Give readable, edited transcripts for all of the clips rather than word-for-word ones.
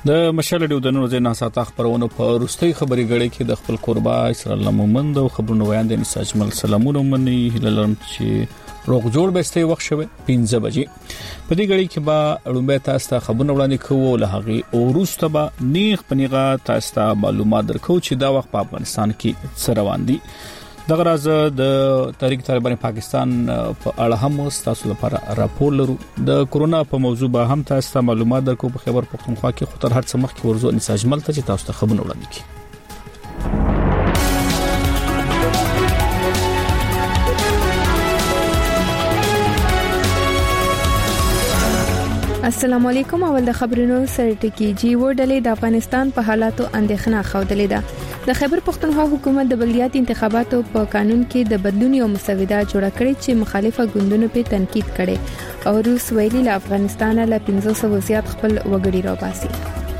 د مشال ډیو د نور ځای ناساته خبرونه په روستي خبري غړي کې د خپل قربا اسرائیل مومند او خبرونه ویان د نساجمل سلامونه مني هللم چې روغ جوړ بهسته وخت شوه 15 بجې په دې غړي کې با لومبه تاسو ته خبرونه وړاندې کوو له هغه او روسته به نیغ پنیغه تاسو ته معلومات درکو چې دا وخت په افغانستان کې څه روان دي دغه راز د تحریک طالبان پاکستان په اړه هم تاسو لپاره راپور لرو د کورونا په موضوع به هم تاسو ته معلومات درکو په خبر پښتونخوا کې خطر هر څه مخ کې ورزو نساجمل ته چې تاسو ته خبرونه وړاندې کړي السلام علیکم اول د خبرونو سره ټکی جی وډلې د افغانستان په حالاتو اندېښنه خوده ده د خیبر پښتونخوا حکومت د بلدیاتي انتخاباتو په قانون کې د بدلون یو مسوده جوړه کړې چې مخالفه ګوندونو په تنقید کړي او روس ویلي له افغانستان له 1500 زیات خپل وګړي راوباسي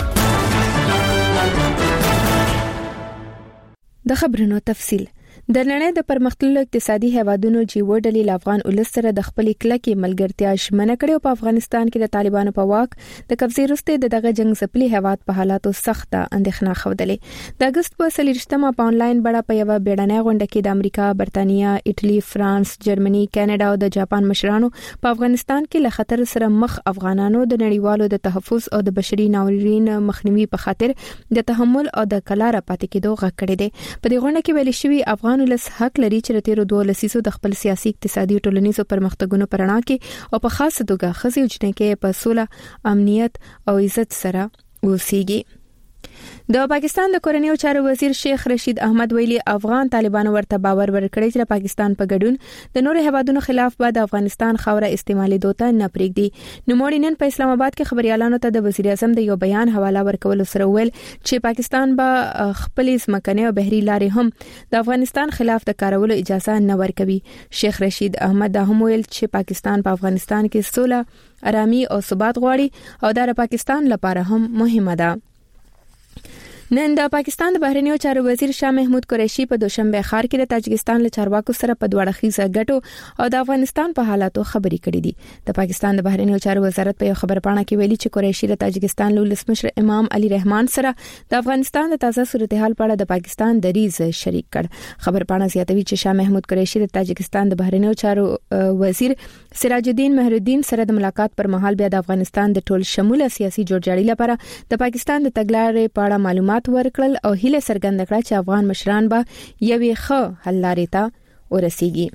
د خبرونو تفصیل د نړۍ د پرمختللو اقتصادي هیوادونو جی وډلې ل افغان ولس سره د خپل کلکې ملګرتیا شمنه کړې او په افغانستان کې د طالبانو په واک د قبضې وروسته دغه جنگ ځپلي هیواد په حالاتو سخته اندېښنه خوده د اگست په 23مه په انلاین بڑا په یو بیړنۍ غونډه کې د امریکا، برتانیا، ایټالي، فرانس، جرمني، کاناډا او د جاپان مشرانو په افغانستان کې له خطر سره مخ افغانانو د نړیوالو د تحفظ او د بشري ناورین مخنیوي په خاطر د تحمل او د کلاره پاتې کېدو غږ کړی دی په دې غونډه کې ویل شوی افغان ولس حق لري چې تیر 2 لسیزو د خپل سیاسي اقتصادي او ټولنیزو پرمختګونو پرانا کې او په خاصه توګه خزي وجنه کې په سوله امنیت او عزت سره وسیږي د پاکستان د کورنیو چارو وزیر شیخ رشید احمد ویلي افغان طالبانو ورته باور ورکړی چې پاکستان په ګډون د نور هیوادونو خلاف بعد افغانستان خوره استعمالي دوته نه پریږدي نو مورینن په اسلام آباد کې خبريالانو ته د وزیر اعظم د یو بیان حواله ورکول سره ویل چې پاکستان به خپل ځمکني او بحري لارې هم د افغانستان خلاف د کارولو اجازه نه ورکوي شیخ رشید احمد دا هم ویل چې پاکستان په افغانستان کې سوله آرامي او ثبات غواړي او د پاکستان لپاره هم مهمه ده نن د پاکستان د بهرنیو چارو وزیر شاه محمود قریشي په دوشنبه ښار کې د تاجکستان له چارواکو سره په دوه اړخیزه ګټو او د افغانستان په حالاتو خبري کړې دي د پاکستان د بهرنیو چارو وزارت په یو خبرپاڼه کې ویلي چې قریشي د تاجکستان له ولسمشر امام علي رحمان سره د افغانستان د تازه صورتحال په اړه د پاکستان دریځ شریک کړ خبرپاڼه زیاتوي چې شاه محمود قریشي د تاجکستان د بهرنیو چارو وزیر سراج الدین مهرالدین سره د ملاقات پر مهال بیا د افغانستان د ټول شموله سیاسي جوړجاړي لپاره د پاکستان د تګلارې په اړه معلومات ورکړل او هیله څرګنده کړه چې افغان مشران به یوې ښه حل لارې ته ورسیږي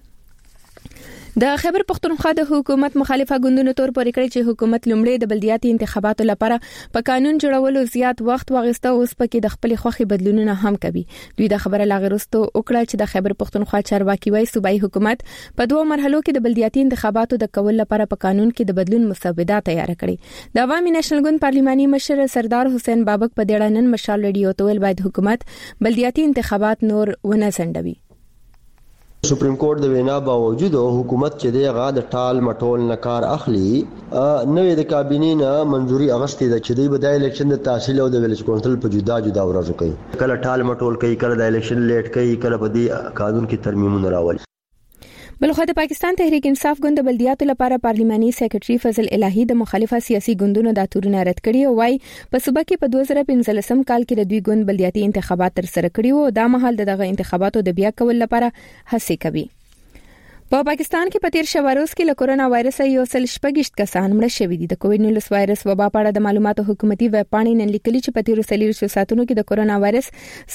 د خیبر پښتونخوا د حکومت مخالفه ګوندونو تور پورې کړی چې حکومت لومړی د بلدیاتي انتخاباتو لپاره په قانون جوړولو زیات وخت واغسته اوس پکې د خپل خوخي بدلونونه هم کوي دوی د خبره لاغرستو وکړه چې د خیبر پښتونخوا چارواکي وایي صوبایي حکومت په 2 مرحلو کې د بلدیاتي انتخاباتو د کول لپاره په قانون کې د بدلون مسوده تیار کړي د عوامي نېشنل ګوند پارلماني مشر سردار حسین بابک په دېړه نن مشال ریډیو ته ویل باید حکومت بلدیاتي انتخابات نور ونه سندوي سپریم کورټ د وینا باوجود حکومت چې دغه د ټال مټول نه کار اخلي نوې د کابینې نه منځوري اغستې د چې د بدای الیکشن د تحصیل او د ویلج کونسل په جدا ورځو کوي کله ټال مټول کوي کله د الیکشن لیټ کوي کله په دې قانون کې ترمیمونه راولي بلخو د پاکستان تحریک انصاف ګوند د بلدیاتو لپاره پارلماني سیکریټري فضل الهی د مخالفه سیاسي ګوندونو د تورونه رد کړي او وايي په صوبه کې په 2015 کال کې د دوی ګوند بلدیاتي انتخابات تر سره کړي او د مهال دغه انتخاباتو د بیا کول لپاره هڅه کوي په پاکستان کې په تیر شواروز کې له کورونا وایرس یو سل شپږشت کسان مړه شوي دي د کووډ 19 وایرس وبا په اړه د معلوماتو حکومتي ویب پاڼې نن لیکلي چې په تیر سلیرو ساتونو کې د کورونا وایرس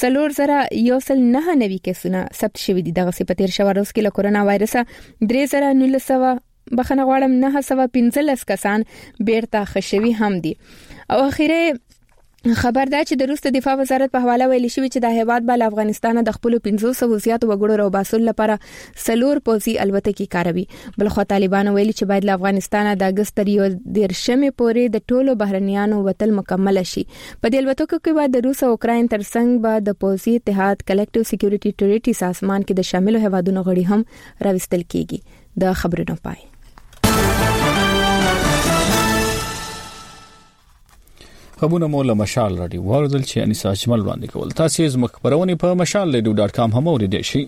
3,199 کیسونه ثبت شوي دي دغه په تیر شواروز کې له کورونا وایرس 3,900 بخنه غواړم 915 کسان بیرته خښوي هم دي او اخیره خبر ده چې د روس دفاع وزارت په حواله ویل شوی چې د هیواد بل افغانستان د خپل 500 زیات وګړو رو باسل لپاره سلور پوزي الوتکې کاروي بلخو طالبان ویلي چې باید له افغانستان د اگست 13 پورې د ټولو بهرنیانو وتل مکمل شي په دې الوتکو کې بعد د روس او اوکراین ترڅنګ به د پوزي اتحاد کلیکټیو سکیورټي ټریټي سازمان کې د شامل هیوادونو غړي هم راوستل کیږي د خبرونو پای خبرونه مو له مشال راډیو ورزل چې انیسا اجمل وړاندې کول تاسو زموږ خبرونه په mashalradio.com هم اوریدئ شئ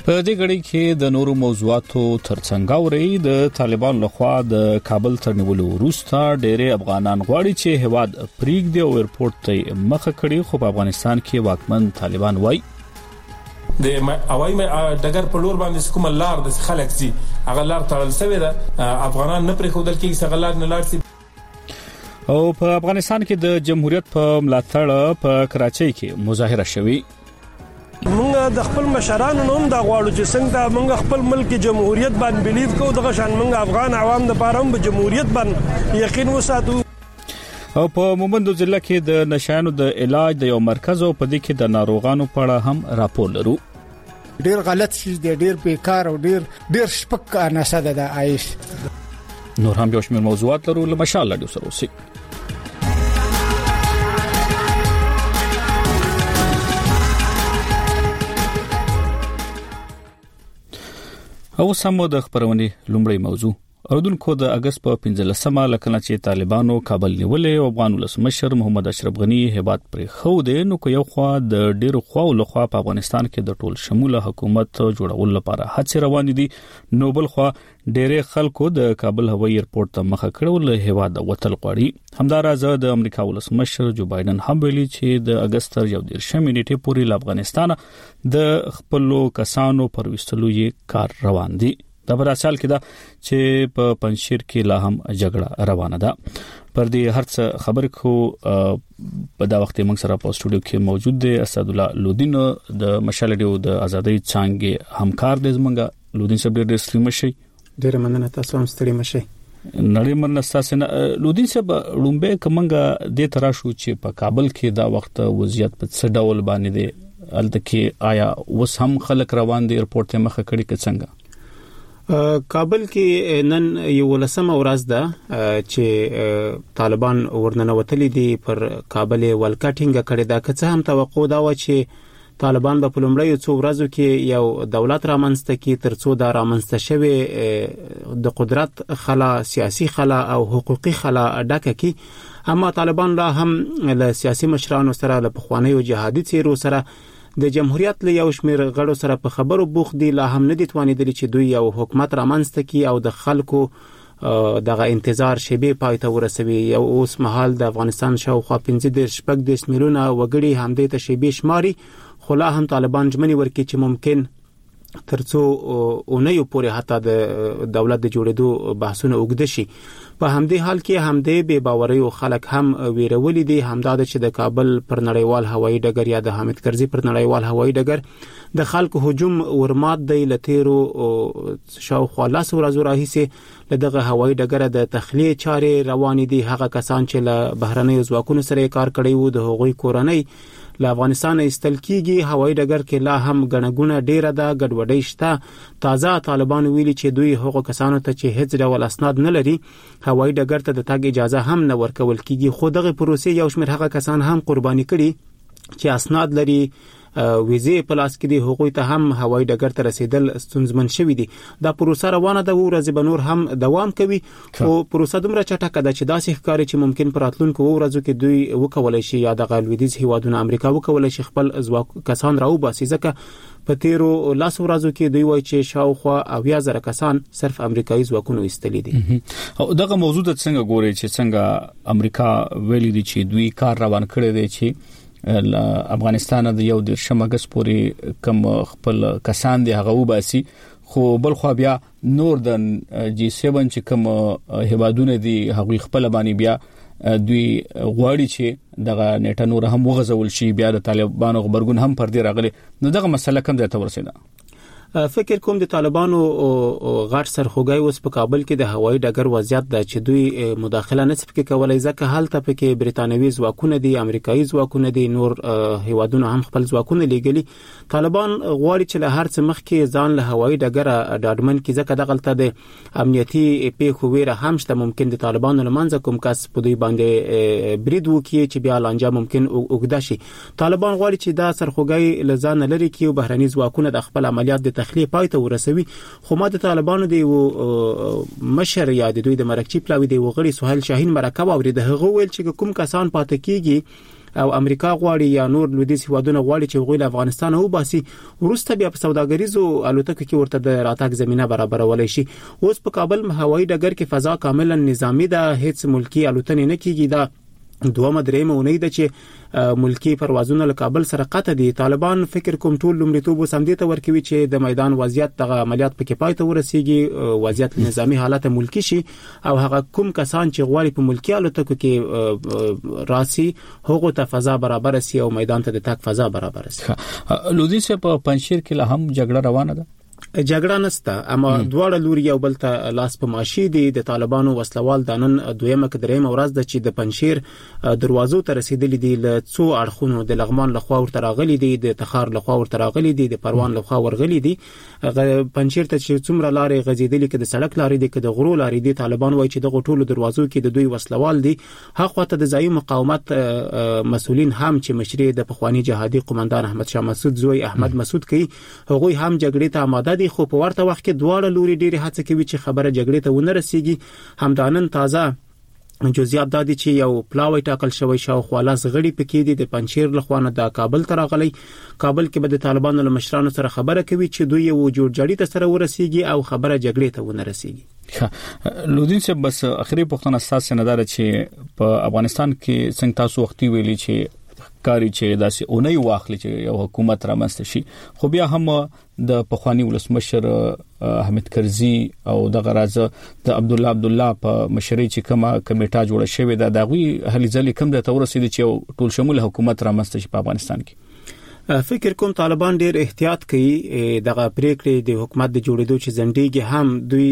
په دې غړي کې د نورو موضوعاتو ترڅنګ اوري د طالبان لخوا د کابل تر نیولو وروسته ډېر افغانان غواړي چې هواد پریږدي او ایرپورټ ته مخه کړي خو په افغانستان کې واکمن طالبان وایي د اوای مې دګر په لور باندې کوم لار د خلک سي هغه لار تړل شوی ده افغانان نه پرې خودل کې څنګه لار نه لار سي او په افغانستان کې د جمهوریت په ملاتړ په کراچۍ کې مظاهره شوې موږ د خپل مشرانو نوم دا غواړو چې څنګه موږ خپل ملک جمهوریت باندې بلیف کوو دغه شان موږ افغان عوام د پاره هم جمهوریت باندې یقین وساتو او په مومندو ضلع کې د نشانو د علاج د یو مرکز او په دې کې د ناروغانو په اړه هم راپور لرو ډیر غلط شي ډیر بیکار او ډیر شپک نشه ده د عايش نور هم یو شمېر موضوعات لرو له مشال لاډیو سره اوسئ او سمو د خبرونې لومړی موضوع اردوونکو د اگست په 15مه لکه چې طالبانو کابل نیولې او افغان ولسمشر محمد اشرف غنی هیبات پر خو دې نو کو یو خوا د ډیرو خواو لخوا په افغانستان کې د ټول شموله حکومت جوړول لپاره هڅې روان دي نو بل خوا ډیره خلکو د کابل هوایي ایرپورټ ته مخه کړول هیواد وتل غواړي همدارزه د امریکا ولسمشر جو بایدن هم ویلي چې د اگست تر 11 نیټې پورې افغانستان د خپل کسانو پر وستلو یې کار روان دي دا په اصل کې دا چې په پنځشیر کې لا هم جګړه روانه ده پر دې هرڅ خبر کو په دا وخت موږ سره په سټوډیو کې موجود دی اسد الله لودین د مشالډیو د ازادۍ څنګه همکار دې زمونږ لودین صاحب ډېر ستړي مشي ډېر مننه تاسو هم ستړي مشي نړۍ منستاسه لودین صاحب لومبه کومګه د تراشو چې په کابل کې دا وخت وضعیت په څه ډول باندې دی الته کې آیا وس هم خلک روان دي ایرپورټ ته مخه کړي که څنګه کابل کې نن یو ولسمه ورځ ده چې طالبان ورننوتلي دي پر کابل ولکټینګ کړي دا که څه هم توقع دا و چې طالبان په لومړیو څو ورځو کې یو دولت رامنځته کړي ترڅو دا رامنځته شوی د قدرت خلا سیاسي خلا او حقوقي خلا ډکه کړي اما طالبان لا هم له سیاسي مشرانو سره له پخوانیو جهادي څیرو سره د جمهوریت له یو شمیر غړو سره په خبرو بوخت دي لا هم نه دي توانیدلی چې دوی یو حکومت رامنځته کړي او د خلکو دغه انتظار شیبه پای ته ورسوي یو اوس مهال د افغانستان شاوخوا 15 میلیونه وګړي همدې ته شیبه شماري خو لا هم طالبان ژمنې ورکړي چې ممکن ترڅو اونیو پورې حتی د دولت د جوړېدو بحثونه وګد شي په همدې حال کې همدې بے باوري خلک هم ویرولې دي همدا چې د کابل پر نړیوال هوایي ډګر یا د حامد کرزي پر نړیوال هوایي ډګر د خلکو هجوم ورمات دی لتیرو شاوخوا لاس ورځو راهیسه لدغه هوایي ډګر د تخلیه چارې روان دي هغه کسان چې له بهرنیو ځواکونو سره کار کړی وو د هغوی کورنۍ له افغانستان ایستل کیږي هوایي ډګر کې لا هم غنګونه ډیره ده ګډوډي شته تازه طالبان ویلي چې دوی هغو کسانو ته چې هیڅ ډول اسناد نه لري هوایي ډګر ته د تګ اجازه هم نه ورکول کیږي خو دغه پروسې یو شمېر هغه کسان هم قرباني کړي چې اسناد لري ویزه پلاس کې دی هغوی ته هم هوایي ډګر ته رسیدل ستونزمن شوی دی دا پروسه روانه ده او ورځ به نور هم دوام کوي او پروسه دومره چټکه ده چې داسې ښکاري چې ممکن پر راتلونکو ورځو کې دوی وکولای شي یا د غلویدیز هیوادونو امریکا وکولای شي خپل ځواک کسان راوباسي ځکه په تیرو لاس ورځو کې دوی وایي چې شاوخوا 10000 کسان صرف امریکایي ځواکونو ایستلي دي او دغه موضوع د څنګه ګوري چې څنګه امریکا ویلي دي چې دوی کار روان کړی دی چې افغانستان د یو د شمګس پورې کم خپل کسان دی هغه وباسي خو بل خو بیا نور د G7 چې کوم هیوادونه دي هغه خپل باندې بیا دوی غواړي چې دغه نیټه نور هم وغځول شي بیا د طالبانو خبرګون هم پر دې راغلي نو دغه مسله کوم ځای ته ورسېده فکر کوم د طالبانو غټ سرخوږی اوس په کابل کې د هوایي ډګر وضعیت ده چې دوی مداخله نه سپکې کولای ځکه هلته پکې بریتانوي ځواکونه دي امریکایي ځواکونه دي نور هیوادونه هم خپل ځواکونه لیږلي طالبان غواړي چې له هر څه مخکې ځان له هوایي ډګر ډاډمن کړي ځکه دغلته د امنیتي پیښو ویره هم شته ممکن د طالبانو لمنځه کوم کس په دوی باندې برید وکړي چې بیا لانجه ممکن وګدا شي طالبان غواړي چې دا سرخوږی له ځان لري کړي او بهرني ځواکونه د خپل عملیات د تخلیه پای ته ورسوي خو ما د طالبانو دی مشر یا د دوی د مرکچی پلاوی دی وغړي سهیل شاهین مرکب اوري د هغه ویل چې کوم کسان پاتې کیږي او امریکا غواړي یا نور لویدیځ هیوادونه غواړي چې غوړي افغانستان او باسي ورسته بیا په سوداګریزو الوتکو کې ورته د راتګ زمينه برابرولای شي. اوس په کابل هوایي ډګر کې فضا کاملا نظامی ده، هیڅ ملکی الوتنې نه کیږي. دا دوه درېمه اونۍ ده چې ملکی پروازونه له کابل سره قطع دي. طالبان فکر کوم ټول لومړیتوب سمدي ته ورکوي چې د میدان وضعیت د عملیات په کې پای ته ورسیږي، وضعیت نظامی حالت ملکی شي او هغه کوم کسان چې غواړي په ملکی الوتکو کې راسي هغه ته فضا برابر سي او میدان ته د تک فضا برابر سي. لودي سه په پنځیر کې له هم جګړه روانه ده. جګړه نسته، اما دواړه لوري یو بل ته لاس په ماشي دي. د طالبانو وسلوال د نن دویمه درېمه ورځ د چې د پنځیر دروازو ته رسیدلې دي، له څو اړخونو د لغمان لخوا ورته راغلي دي، د تخار لخوا ورته راغلي دي، د پروان لخوا ورغلي دي. پنځیر ته چې څومره لارې غزیدلې کې د سړک لارې دي کې د غرو لارې دي، طالبان وایي چې د ټولو دروازو کې د دوی وسلوال دي. هغه ته د ځایي مقاومت مسؤلین هم چې مشري د پخوانی جهادي قومندان احمد شاه مسعود زوی احمد مسعود کوي، هغه هم جګړې ته آماده دي، خو په ورته وخت کې دواړه لوري ډېری هڅه کوي چې خبره جګړې ته ونه رسیږي. همدانن تازه جزئیات د دې چې یو پلاوی ټاکل شوی شاوخوا لاس غړي پکې دي د پنځیر لخوانه د کابل ته راغلي. کابل کې به د طالبانو له مشرانو سره خبره کوي چې دوی یو جوړجاړي ته سره ورسیږي او خبره جګړې ته ونه رسیږي. لودین صاحب بس اخري پوښتنه اساس نه ده چې په افغانستان کې څنګه تاسو وختي ویلي چې کاری چې داسې اونۍ واخلي چې یو حکومت رامنځته شي، خو بیا هم د پخوانی ولسمشر احمد کرزي او د غرازه د عبد الله په مشرۍ چې کومه کمیټه جوړه شوې ده دغه هلي ځلې کوم د تورسید چې ټول شمول حکومت رامنځته شي په افغانستان کې. فکر کوم طالبان ډیر احتیاط کوي دغه پریکړې د حکومت د جوړېدو چې زندګي هم دوی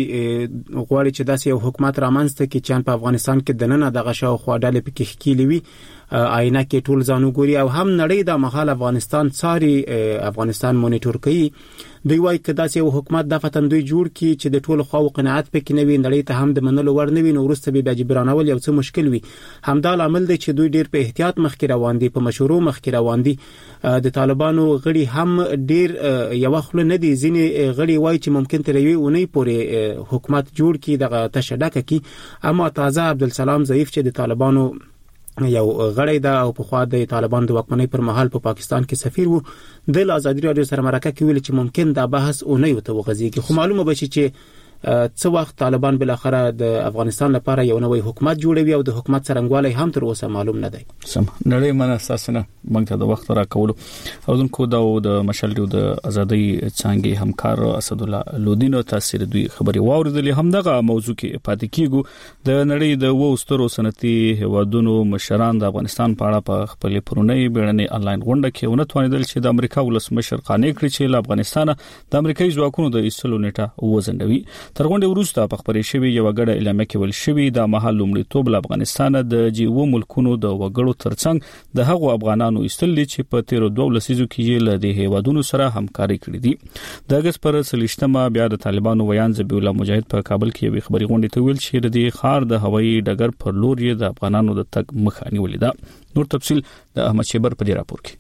غواړي چې داسې یو حکومت رامنځته کړي چې په افغانستان کې د نن دغه شاوخوا ډلې پکې ښکېلې وي، آینه کې ټول ځانو ګوري او هم نړۍ د مهال افغانستان څاري، افغانستان مونیټور کوي. دوی وایي کدا چې یو حکومت د فتن دوی جوړ کی چې د ټولو خواو قناعت پکې نه وي، نړۍ ته هم د منلو ور نه وي، نو ورسته به جبرانول یو څه مشکل وي. همدا عامل دی چې دوی ډیر په احتیاط مخکې روان دي، په مشورو مخکې روان دي. د طالبانو غړي هم ډیر یو خل نه دي، ځینې غړي وایي چې ممکن تر یوې اونۍ پورې حکومت جوړ کی دغه تشدک کی. اما تازه عبدالسلام ضعیف چې د طالبانو یو غړی دا او په خوا د طالبان د واکمنۍ پر مهال په پاکستان کې سفیر وو، د آزادي رادیو سره مرکه کې ویل چې ممکن دا بحث اونۍ ته وغځيږي، خو معلومه بشي چې څو وخت طالبان بل اخره د افغانستان لپاره یو نوې حکومت جوړوي او د حکومت څرنګوالی هم تر اوسه معلوم نه دی. سم نړۍ من اساسنه موږ ته د وخت راکولو او دونکو د مشالډو د ازادي څنګه همکار اسد الله لودینو تاثیر دوی خبري واوریدلې. هم دغه موضوع کې پاتې کیږو. د نړۍ د وسترو سنتي هوادونو مشران د افغانستان په اړه په خپل پرونی بیړنۍ انلاین غونډه کې ونتوانیدل چې د امریکا ولسمشر قانع کړي چې له افغانستان د امریکایي ځواکونو د ایستلو نیټه وزندوي. تر غونډې وروسته په خبرې شوی یو غړ اعلان کې ول شوی د محل لومړیتوب له افغانستان د جیو ملکونو د وګړو ترڅنګ د هغو افغانانو ایستل چې په 13 لسیزو کې له دې هیوادونو سره همکاري کړې دي. د اگست پر 30 بیا د طالبانو ویان ذبیح الله مجاهد په کابل کې یو خبري غونډه ته ویل چې د دې خار د هوایي ډګر پر لور یې د افغانانو د تګ مخه نیولې ده. نور تفصيل د احمد شیبر په دې راپور کې.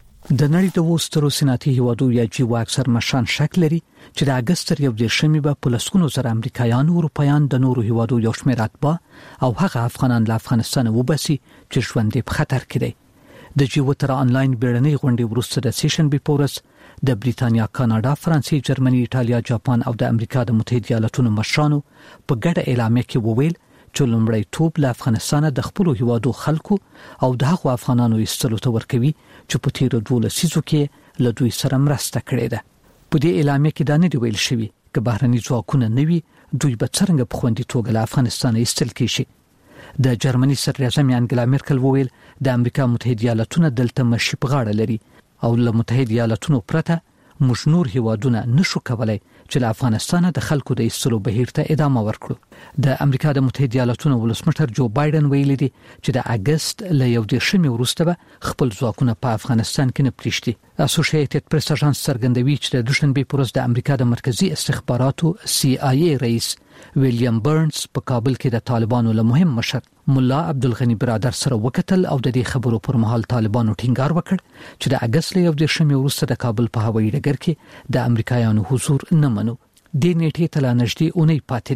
د نړۍ د وسترو صنعتي هیوادو یا جیو اکثر مشان شکل لري چې د اگست تر 1 به په لسګونو زره امریکایان او اروپایان د نورو هیوادو یو شمېر اتباع او هغه افغانان له افغانستان وباسي چې ژوند په خطر کې دی. د جیو تر انلاین بیړنۍ غونډې وروسته د سیشن بیپورس د بریتانیا، کاناډا، فرانسې، جرمني، ایټالیا، جاپان او د امریکا د متحده ایالاتونو مشرانو په ګډه اعلامیه کې وویل چې لومړیتوب له افغانستان د خپل هیوادو خلکو او د هغو افغانانو ایستلو ته ورکوي چې په 13 لسیزو کې له دوی سره مرسته کړې ده. په دې اعلامیه کې دا نه دی ویل شوی چې بهرني ځواکونه نه وي دوی به څنګه په خوندي توګه له افغانستان ایستل کیږي. د جرمني صدر اعظم انګلا مرکل وویل د امریکا متحده ایالاتونه دلته مشي په غاړه لري او له متحده ایالاتونو پرته موږ نور هیوادونه نشو کولای چې له افغانستان د خلکو د ایستلو بهیر ته ادامه ورکړو. د امریکا د متحده ایالاتونو ولسمشر جو بایدن ویلي دی چې د اگست له 11 وروسته به خپل ځواکونه په افغانستان کې نه پریږدي. اسوسییټډ پریس اژانس څرګندوي چې د دوشنبه پروز د امریکا د مرکزی استخباراتو CIA رئیس ویلیام برنز په کابل کې د طالبانو له مهم مشر مولا عبدالغنی برادر سره وکتل او د دې خبرو پر مهال طالبانو ټینګار وکړ چې د اگست له 11 وروسته د کابل په هوایي ډګر کې د امریکایانو حضور نه منو. د نیټې ته لا نږدې اونۍ پاتې ده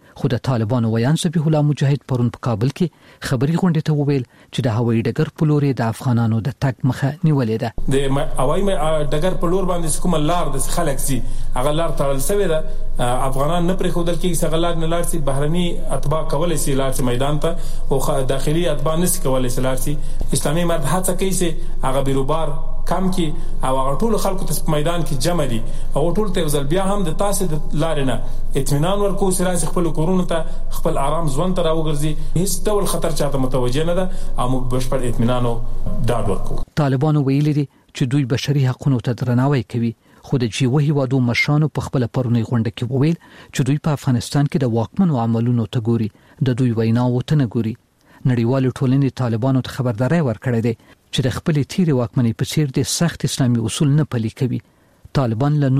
خو د طالبانو ویان ذبیح الله مجاهد پرون په کابل کې خبري غونډه ته وویل چې د هوایي ډګر په لور د افغانانو د تګ مخه نیولې ده. د هوایي ډګر په لور باندې کوم لار د خلک سي هغه لار تړل شوی ده. افغانان نه پرې خودل کې څنګه لار نه لار سي بهرني اتباع کولای سي لار سي میدان ته او داخلي اتباع نس کولای سي لار سي. اسلامي مرد هڅه کوي سي هغه بیروبار کم کی او هغه ټول خلکو ته په میدان کې جمع دي او ټول ته ځل بیا هم د تاسو د لارې نه اطمینان ورکو سره خپل کورونه ته خپل آرام ژوند ته راوګرځي هیڅ ډول خطر چاته متوجه نه ده او موږ بشپړ اطمینان او ډاډ ورکو. طالبانو ویلي دي چې دوی بشري حقوقو ته درناوی کوي خو د جیو هیوادو مشرانو په خپل پرونی غونډه کې وویل چې دوی په افغانستان کې د واکمنو عملونو ته ګوري د دوی ویناو ته نه ګوري. نړیوال ټولنې طالبانو ته خبرداري ورکړې ده چې د خپل تیری واکمنۍ په څیر د سخت اسلامي اصول نه پلي کوي. طالبان له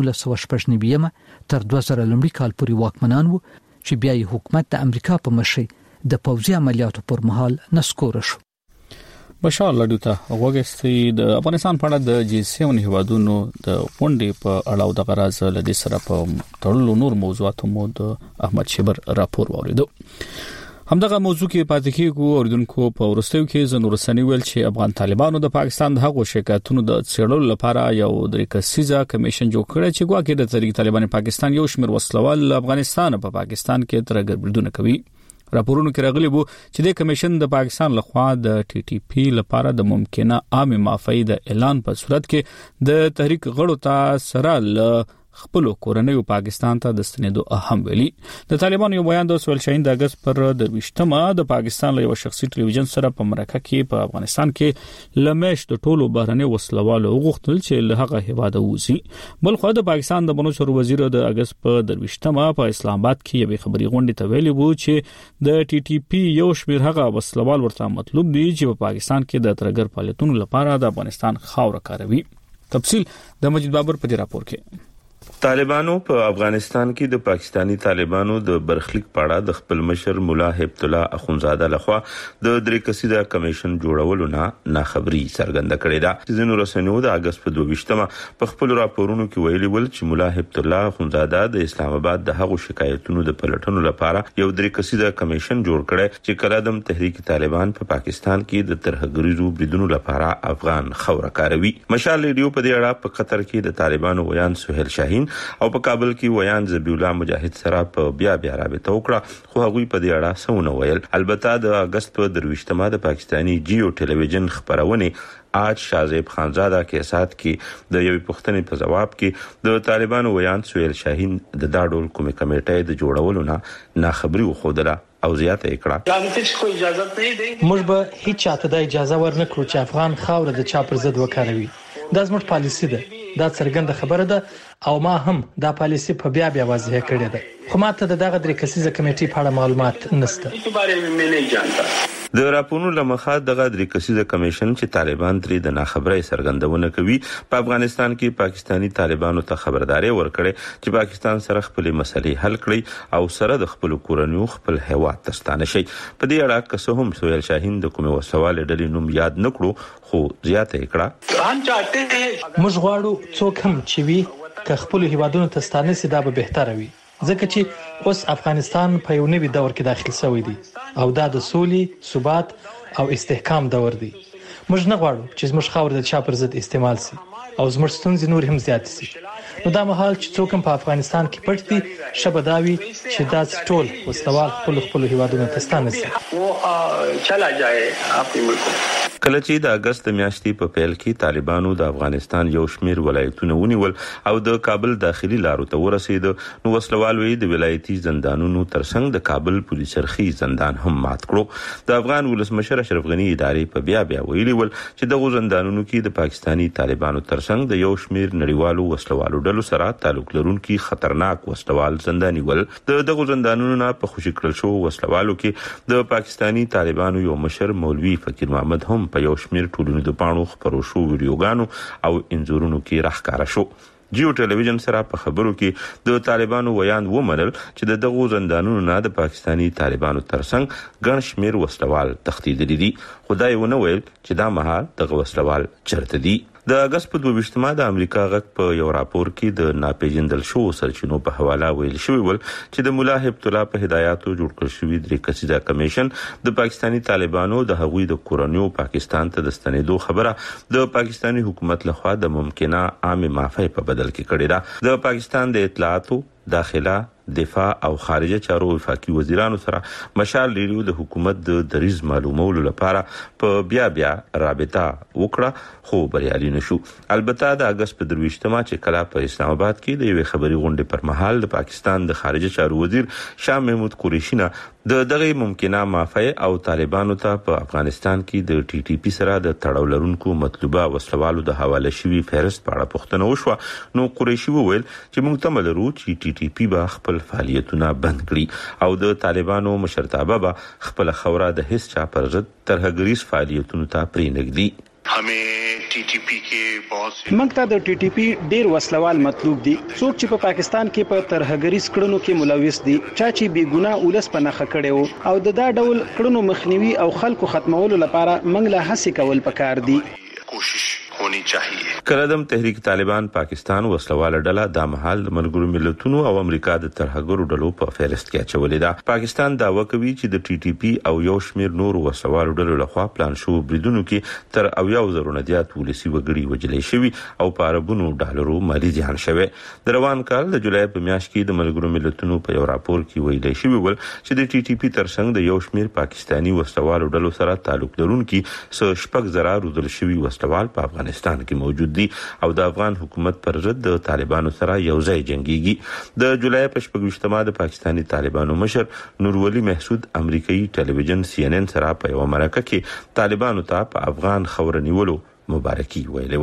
1999 تر 2000 لومړي کال پورې واکمنان وو چې بیا یې حکومت د امریکا په مشرۍ د پوځي عملیاتو پر مهال نسکور شو. بشار لډوتا وګستې د افغانستان په اړه د جی7 هیوادونو د غونډې په اړه د غراز لدی سره په تړلو نور موضوعاتو مو د احمد شبر راپور واوریدو. همدغه موضوع کې پاتې کېږو اوریدونکو په ورستیو کې زنور رسنۍ ویل چې افغان طالبانو د پاکستان د هغو شکایتونو د څېړلو لپاره یو درې کسیزه کمیشن جوړ کړی چې ګواکې د تحریک طالبان پاکستان یو شمېر وسلوال افغانستان په پاکستان کې ترګر بریدونه کوي. راپورونو کې راغلي وو چې د کمیشن د پاکستان لخوا د ټي ټي پی لپاره د ممکنه عامه معافی د اعلان په صورت کې د تحریک غړو ته سره ل خپل کورنیو پاکستان ته د ستنېدو اهم ویلي. د طالبانو یو بیان د سوال شاهین د اگست پر د 20مه د پاکستان له یو شخصي ټلویزیون سره په مرکه کې په افغانستان کې لمش د ټولو بهرني وسلوالو غوښتل چې له هغه هواده وځي. بلخو د پاکستان د بنو چارو وزیر د اگست په 20مه په اسلام آباد کې یو خبري غونډه ته ویلي وو چې د ټي ټي پی یو شمېر هغه وسلوال ورته مطلوب دي چې په پاکستان کې د ترګر فعالیتونو لپاره د افغانستان خاور کاروي. تفصیل د مجید بابر په راپور کې. طالبانو په افغانستان کې د پاکستانی طالبانو د برخلیک پاړه د خپل مشر مولا هیبت الله اخونزاده لخوا د درې کسیزه کمیشن جوړولو نه خبري څرګنده کړې ده. چې زنور رسنیو د اگست په 22مه په خپل راپورونو کې ویلي ول چې مولا هیبت الله اخونزاده د اسلام آباد د هغو شکایتونو د پلټنو لپاره یو درې کسیزه کمیشن جوړ کړي چې کله د تحریک طالبان په پاکستان کې د ترهګریزو بریدونو لپاره افغان خوره کاروي. مشال ریډیو په دې اړه په قطر کې د طالبانو ویان سهیل شاهین او په کابل کې ویان ذبیح الله مجاهد سره په بیا رابطه وکړه خو هغوی په دې اړه څه ویل. البته د اگست په 23مه د پاکستانی جیو ټلویزیون خبرونه آج شازیب خانزاده کې سات کې د یوې پوښتنې په جواب کې د طالبانو ویان سهیل شاهین د داډول کومې کمیټې د جوړولو نه خبري وخودله او زیاته کړه. موږ به هیڅ چاته د اجازه ورنکړو چې افغان خاور د چا پر ضد وکاروي. دا زموږ پالیسی ده. دا څرګنده خبره ده او ما هم دا پالیسی په بیا واضح کړې ده. خو ماته دغه درې کسیزه کمیټې په اړه معلومات نشته. د راپورونو لمخه دغه درې کسیزه کمیشن چې طالبان ترې د ناخبرۍ څرګندونه کوي په افغانستان کې پاکستانی طالبانو ته خبرداري ورکړي چې پاکستان سره خپل مسلې حل کړي او سره د خپل کورنیو خپل هیواد تستانه شي. په دې اړه که څه هم سهیل شاهین د کومه وسوال ډلې نوم یاد نکړو خو زیاته کړه. موږ غواړو څوک هم چې وي که خپل هیوادونو تستانه سي دا به بهتره وي ځکه چې اوس افغانستان په یو نوي دور کې داخل شوی دی او دا د سولې، ثبات او استحکام دور دی. موږ نه غواړو چې زموږ خاور د چا پر ضد استعمال شي او زموږ ستونزې نور هم زیات شي. نو دا مهال چې څوک هم په افغانستان کې پټ دي شبداوي چې دا ټول وسلوال خپل هیوادونو ته ستانه شي. چلا جائے اپنے ملک. کله چې د اگست میاشتې په پیل کې طالبانو د افغانستان یو شمېر ولایتونه ونیول او د کابل داخلي لارو ته ورسید نو وسلوالو د ولایتي زندانونو ترڅنګ د کابل پولیسرخي زندان هم مات کړو. د افغان ولسمشر اشرف غنی ادارې په بیا ویلي ول چې دغه زندانونو کې د پاکستانی طالبانو ترڅنګ د یو شمېر نړیوالو وسلوالو ډلو سره تعلق لرونکي خطرناک وسلوال زنداني ول. دغه زندانونو نه په خوشی کړل شو وسلوالو کې د پاکستانی طالبانو یو مشر مولوي فقیر محمد هم په یو شمېر ټولنیز پاڼو خبرو شو ویډیوګانو او انځورونو کې راښکاره شو. جیو ټلویزیون سره په خبرو کې د طالبانو ویان ومنل چې دغه زندانونو نه د پاکستانی طالبانو ترڅنګ ګڼ شمېر وسلوال تښتېدلي دي. خدای ونه ویل چې دا مهال دغه وسلوال چرته دي. د اگست په 22 د امریکا غږ په یو راپور کې د ناپېژندل شو سرچینو په حواله ویل شوی ول چې د مولا هیبت الله په هدایاتو جوړ کړل شوی درې کسیزه کمیشن د پاکستانی طالبانو د هغوی د کورونیو پاکستان ته د ستنېدو خبره د پاکستانی حکومت لخوا د ممکنه عامه معافی په بدل کې کړې ده. د پاکستان د اطلاعاتو داخله دفاع او خارجه چارو وفاقي وزیرانو سره مشال لیډیو د حکومت د دریز معلومولو لپاره په بیا رابطه وکړه خو بریالي نشو. البته د اگست په 23 چې کله په اسلام آباد کې د یوې خبري غونډې پر مهال د پاکستان د خارجه چارو وزیر شاه محمود قریشی نه د دغه ممکنه معافی او طالبانو ته په افغانستان کې د ټي ټي پی سره د تړاو لرونکو مطلوبه وسلوالو د حواله شوی فهرست په اړه پوښتنه وشوه. نو قریشی وویل چې موږ ته ملرو چې ټي ټي پی به خپل فعالیتونه بند کړي او د طالبانو مشرتابه به خپل خوره د هیڅ چا پر ضد ترهګریز فعالیتونو ته پرېنږدي. हमें टीटीपी के बहुत منګ ته د ټي ټي پی ډیر وسلوال مطلوب دي څوک چې په پاکستان کې په ترهګریز کړنو کې ملوث دي چا چې بې ګناه ولس په نخښه کړي او د دا ډول کړنو مخنیوي او خلکو ختمولو لپاره منګ له هڅې کول پکار دي. کوشش هونی چاهیے. کلدم تحریک طالبان پاکستان وسلواله ډله د محل ملګرو ملتونو او امریکا د ترهګرو ډلو په فهرست کې اچولې ده. پاکستان دعوه کوي چې د ټي ټي پی او یو شمیر نور وسلوالو ډلو لخوا پلان شو بریدونو کې تر 10,000 نه زیات ولسی وګړي وجلې شوی او په اربونو ډالرو مالی ځان شوی. د روان کال د جولای په میاشت کې د ملګرو ملتونو په یو راپور کې ویل شوی ول چې د ټي ټي پی ترڅنګ د یو شمیر پاکستانی وسلوالو ډلو سره تعلق لرونکي څه شپږ زره روزل شوی وسلوال په افغانستان کې موجود دي او د افغان حکومت پر ضد د طالبانو سره یو ځای جنگيږي. د جولای په 28 د پاکستانی طالبانو مشر نورولي محسود امریکایي ټلویزیون CNN سره په یو مرکه کې طالبانو ته په افغان خبرنیولو مبارکي ویلې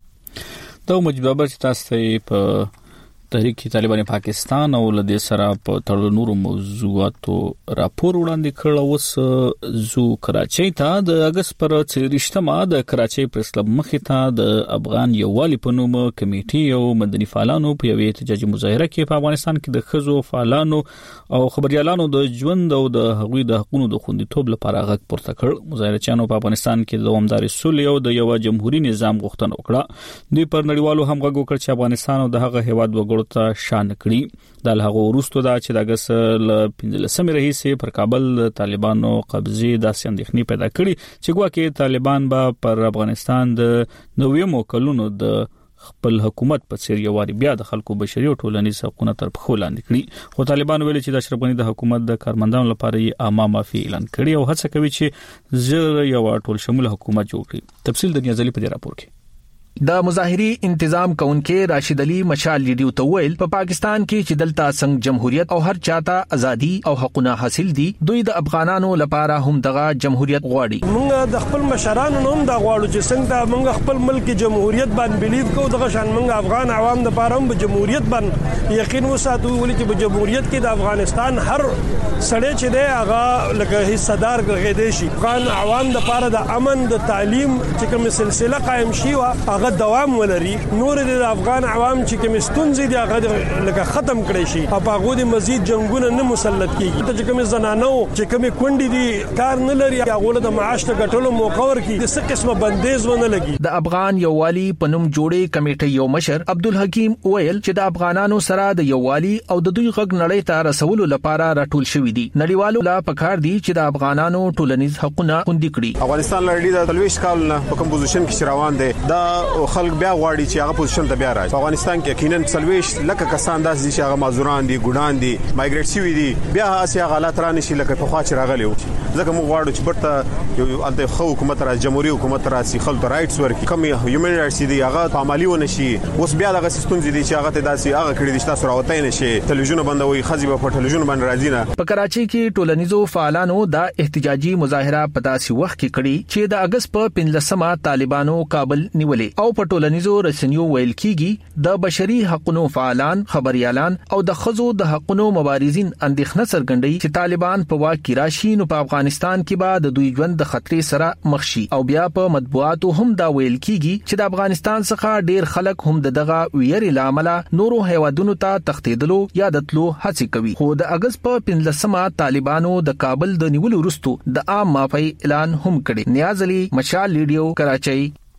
و. دا مجبور چې تاسو په تحریک طالبان پاکستان او له دې سره په تړلو نورو موضوعاتو راپور وړاندې کړل. اوس زو کراچۍ ته د اگست پر 23 د کراچۍ پریس کلب مخې ته د افغان یووالي په نوم کمیټې او مدني فعالانو په یوې احتجاجي مظاهره کې په افغانستان کې د خزو فعالانو او خبريالانو د ژوند او د هغوی د حقوقو د خوندیتوب لپاره غږ پورته کړ. مظاهرچیانو په افغانستان کې د دوامدارې سولې او د یو جمهوریت نظام غوښتنه وکړه. دوی پر نړیوالو هم غږ وکړ چې افغانستان او د هغه هیواد وګړو ته شان کړی. د هغه وروسته دا چې د اگست ل 15 رئیس پر کابل طالبانو قبضه د اندېښنې پیدا کړي چې ګواکې طالبان به پر افغانستان د نویمو کلونو د خپل حکومت په څیر یواري بیا د خلکو بشري او ټولنیز حقوقو تر پخو لاندې کړي. خو طالبان ویلي چې د اشرف غني د حکومت د کارمندانو لپاره یې عامه معافي اعلان کړي او هڅه کوي چې زه یو ټول شموله حکومت جوړ کړي. تفصیل د نیازلي په راپور کې. د مظاهري انتظام کونکي راشد علي مشال لیډیو ته ویل په پاکستان کې چې دلته څنګه جمهوریت او هر چاته ازادي او حقوقونه حاصل دي دوی د افغانانو لپاره هم دغه جمهوریت غواړي. موږ د خپل مشرانو نوم دا غواړو چې څنګه موږ خپل ملک جمهوریت باندې بلیف کوو دغه شان موږ افغان عوام د لپاره هم جمهوریت باندې یقین وساتو ولې چې په جمهوریت کې د افغانستان هر سړی چې دی هغه لکه حصدار ګرځیدي شي. افغان عوام د لپاره د امن د تعلیم چې کوم سلسله قائم شي هغه دوام ولري. نور د افغان عوام چې کوم ستونزې دي هغه لکه ختم کړي شي او هغه د مزید جنگونه نه مسلط کیږي. چې کوم زنانو چې کوم کونډې دي کار نه لري هغه د معاش ته ګټلو موقع ورکړي د څه قسمه بندیز ونه لګي. د افغان یووالي په نوم جوړې کمیټې یو مشر عبدالحکیم ویل چې د افغانانو سره د یووالي او د دوی غږ نړۍ ته رسولو لپاره راټول شوې دي. نړیوالو لا پکار دي چې د افغانانو ټولنیز حقوقونه خوندي کړي. افغانستان لړۍ د 30 کال نه په کوم پوزیشن کې روان دي دا خلک بیا غواړي چې هغه پوزیشن ته بیا راځي. افغانستان کې یقینا 30 لکه کسان داسې چې هغه مازوران دي ګډان دي مایګریټ شوي دي بیا هغه حالات را نشي لکه په خوا چې راغلي و. ځکه موږ غواړو چې برته یو انت خو حکومت را جمهوریت حکومت را سي خلک رائټس ورکړي کوم هیومن رائټس دي هغه عملی ونه شي. اوس بیا دغه ستونزې دي چې هغه ته داسې هغه کړی دي تاسو راوتای نه شي ټلویزیون بندوي خزي په ټلویزیون باندې راځي نه. په کراچۍ کې ټولنیزو فعالانو د احتجاجي مظاهره په داسې وخت کې کړي چې د اگست په 15 طالبانو کابل نیولې او په ټولنیزو رسنیو ویل کیږي د بشري حقوقو فعالان خبريالان او د خزو د حقوقو مبارزین اندېښنه څرګندوي چې طالبان په واک کې راشي نو په افغانستان کې به د دوی ژوند د خطرې سره مخ شي. او بیا په مطبوعاتو هم دا ویل کیږي چې د افغانستان څخه ډیر خلک هم دغه ویری لامل نورو هیوادونو ته تښتیدلو یا دتلو هڅه کوي. خو د اگست په 15 طالبانو د کابل د نیولو وروسته د عام معافي اعلان هم کړی. نیازلي مشال لیډیو کراچۍ.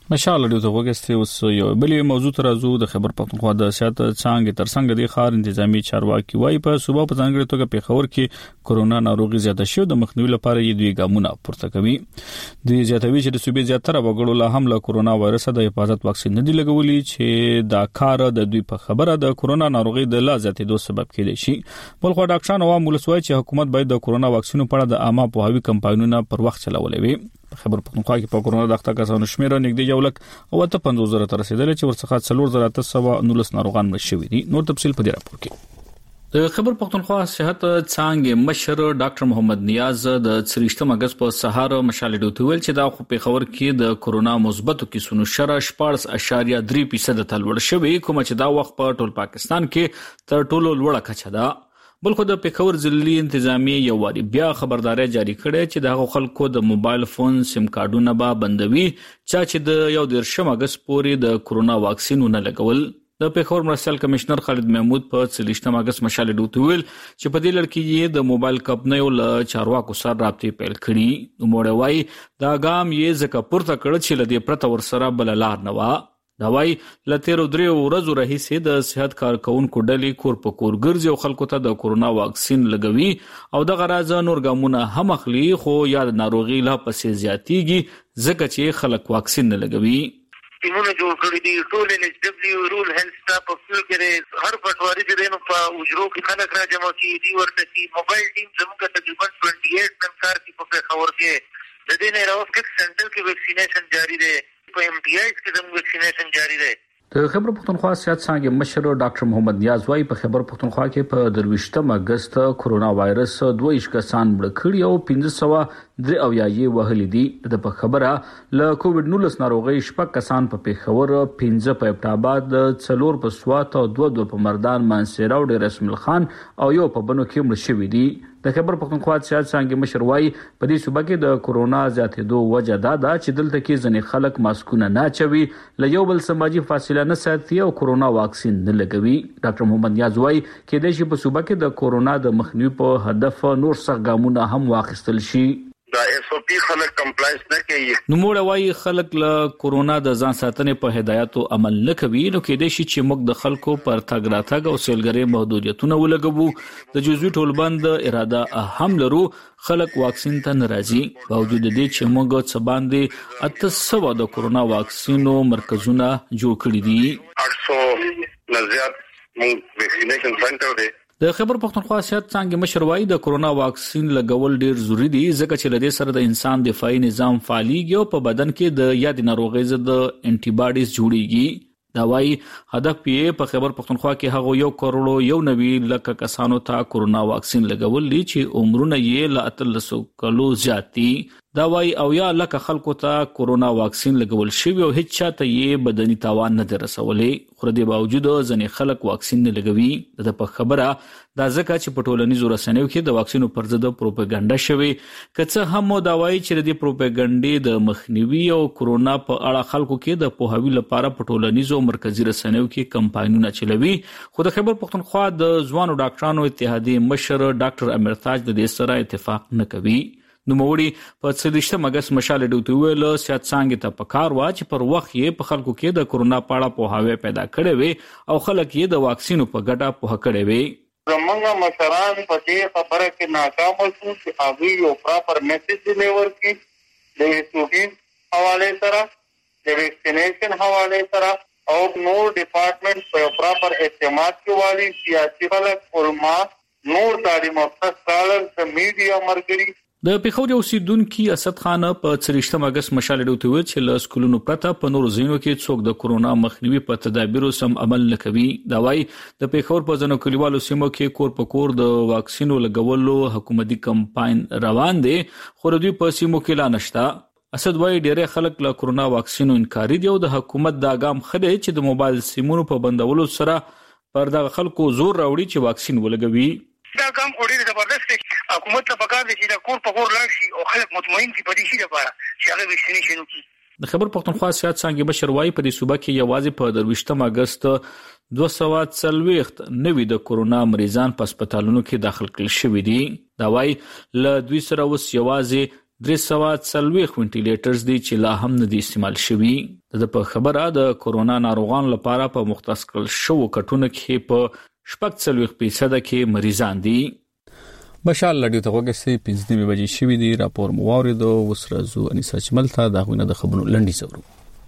مشال ډیو ته وګستې اوس یو بلې موضوع تر ازو د خبر پختونخوا د سیاست څنګه ترڅنګ د خار انتظامی چارواکي وای په صوبه په ځانګړي توګه پیښور کې کورونا ناروغي زیاته شو د مخنیوي لپاره یې دوی ګامونه پورته کوي د زیاتوي چې د صوبې زیاتره وګړو له حمله کورونا وایرس د حفاظت واکسین نه دی لګولي چې دا کار د دوی په خبره د کورونا ناروغي د لا زیاتېدو سبب کېدای شي بلخو ډاکټرانو عوام ولسوي چې حکومت باید د کورونا واکسینو په اړه د عامه پوهاوی کمپاینونه پر وخت چلولې وي خبر پختونخوا کې په کورونا د اخته کسانو شمیر نږدې یو لک او 50,000 ته رسیدل چې ورڅخه 4,919 ناروغان مړ شوي دي نور تفصيل په دې راپور کې د خبر پختونخوا صحت څنګه مشر ډاکټر محمد نیاز د 30 اگست په سهار مشال ډیوټ ویل چې دا خو په خبر کې د کورونا مثبتو کیسونو شره 14.3% تلوړ شوی کوم چې دا وخت په ټول پاکستان کې تر ټولو لوړه کچه ده بلخو د پیښور ضلعي انتظامی یو واری بیا خبرداري جاری کړې چې د خلکو د موبایل فون سیم کارډونه به بندوي چې د 11 اگست پورې د کورونا واکسینونه لګول د پیښور مرستیال کمشنر خالد محمود په 30 اگست مشال ډیوټ ویل چې په دې لړ کې د موبایل کمپنیو له چارواکو سره رابطې پیل کړي نو موړوي دا ګام یې ځکه پورته کړ چې لدی پرته ورسره بل لار نه و دا وای لته درې ورځې رئیس د صحت کارکونکو ډلې کور په کور ګرځي او خلکو ته د کورونا واکسین لګوي او د غراض نور ګامونه هم اخلي خو یاد ناروغي لا پسې زیاتیږي ځکه چې خلک واکسین نه لګوي ټیمونه جوړ کړی دي ټول ان ایچ دبليو رول هیلث سټاف په فل کې هر پټواري چې نو په وجرو کې خلک را جمع کیږي ورته کی موبایل ټیم زموږ تقریبا 28 نن کار کې په خبر کې د دې نه راوس کې سنټر کې ویکسینیشن جاری دی په ام ټي آیز کې زموږ ویکسینیشن جاری دی د خبر پختونخوا سیاست څنګه مشر ډاکټر محمد نیاز وايي په خبر پختونخوا کې په 23 اگست کورونا وایرس 22 کسان مړ کړي او 1503 یې وهلي دي د په خبره له کووډ 19 ناروغي شپږ کسان په پیښور 15 په ابټاباد 4 په سوات او 2 په مردان منصور او ډیر اسماعیل خان او یو په بنو کې مړ شوي دي د خبر پختونخوا سیاست څنګه مشر وايي په دې صوبه کې د کورونا زیاتېدو وجه دا چې دلته کې ځنې خلک ماسکونه نه چوي له یو بل سماجی فاصله نه ساتي او کورونا واکسین نه لګوي ډاکټر محمد نیاز وايي کې د شي په صوبه کې د کورونا د مخنیوي په هدف نور څه ګامونه هم واخیستل شي دا اس او پی خلک کمپلاینس نه کوي نو موږ وايي خلک له کورونا د ځان ساتنې په هدایتو عمل نه کوي نو کې د شي چې موږ د خلکو پر تګ راتګ او سیلګرۍ محدودیتونه ولګوو د جزوي ټولبند اراده هم لرو خلک واکسین ته ناراضي باوجود دې چې موږ څه باندې 800 د کورونا واکسینو مرکزونه جوړ کړی دي 800 نه زیات موږ ویکسینیشن سنټر دی د خبر پختونخوا سیاست څنګه مشر وايي د کورونا واکسین لګول ډیر ضروری دي ځکه چې لدې سره د انسان دفاعي نظام فعاليږي او په بدن کې د یاد ناروغي ضد انټي باډیز جوړيږي دا وايي هدف یې په خبر پختونخوا کې هغه 1.9 لک کسانو ته کورونا واکسین لګول دي چې عمرونه یې له 300 کلو زیاتی دا وايي او یا لک خلکو ته کورونا واکسین لګول شوی او هیڅ چاته یې بدني تاوان نه درسولې خو د باوجود ځنې خلک واکسین نه لګوي د په خبره دا ځکه چې په ټولنیزو رسنیو کې د واکسینو پر ضد پروپاګاندا شوی کڅه هم دا وايي چې د پروپاګاندا د مخنیوي او کورونا په اړه خلکو کې د پوهاوی لپاره په ټولنیزو مرکزی رسنیو کې کمپاینونه چلوي خو د خبر پختونخوا د ځوانو ډاکټرانو اتحادیې مشر ډاکټر امرتاج د دې سره اتفاق نه کوي نو موړي په 30 اگست مشال ډیوټ ویل سیاست څنګه ته پکار وا چې پر وخت یې په خلکو کې د کورونا پاړه په هاوی پیدا کړي وي او خلک یې د واکسینو په ګټه په کړي وي زمونږ مشران په دې خبره کې ناکام شو چې هغه یو پراپر میسج ډیلیور کړي د سټوډنټ حواله سره د ویکسینیشن حواله سره او نور ډپارټمنټ په پراپر اعتماد کې والی سیاسي خلک علما نور تعلیم یافته سکالر د میډیا مرګري د پیښور اوسیدونکو اسد خان په 30 اگست مشال ډیوټ ویل چې له سکولونو پرته په نورو ځایونو کې څوک د کورونا مخنیوي په تدابیرو سم عمل نه کوي دا وايي د پیښور په ځینو کلیوالو سیمو کې کور په کور د واکسینو لګولو حکومتي کمپاین روان دي خو دوی په سیمو کې لا نشته اسد وايي ډېر خلک له کورونا واکسینو انکاري دي او د حکومت دا ګام خدای چې د موبایل سیمونو په بندولو سره پر د خلکو زور راوړي چې واکسین ولګوي دا ګام اوري زبردست حکومت ته پکار دي چې د کور په کور لاړ شي او خلک مطمئن شي په دې شي لپاره چې هغه ویکسینیشن وکړي د خبر پختونخوا سیاست څنګه بشر وايي په دې صوبه کې یوازې په 23 اگست 240 نوي د کورونا مریضان په هسپتالونو کې داخل کړل شوي دي دا وايي له دوی سره اوس یوازې 340 وینټیلیټرز دي چې لا هم نه دي استعمال شوي. د په خبره د کورونا ناروغانو لپاره په مختص کړل شو کټونه کې په 40% کې مریضان دي. بشار لډیو ته وګورئ 15 بجې شوې دي. راپور موارد وسرزو انیسا چمل ته دا غوینه د خبرونو لنډي زورو.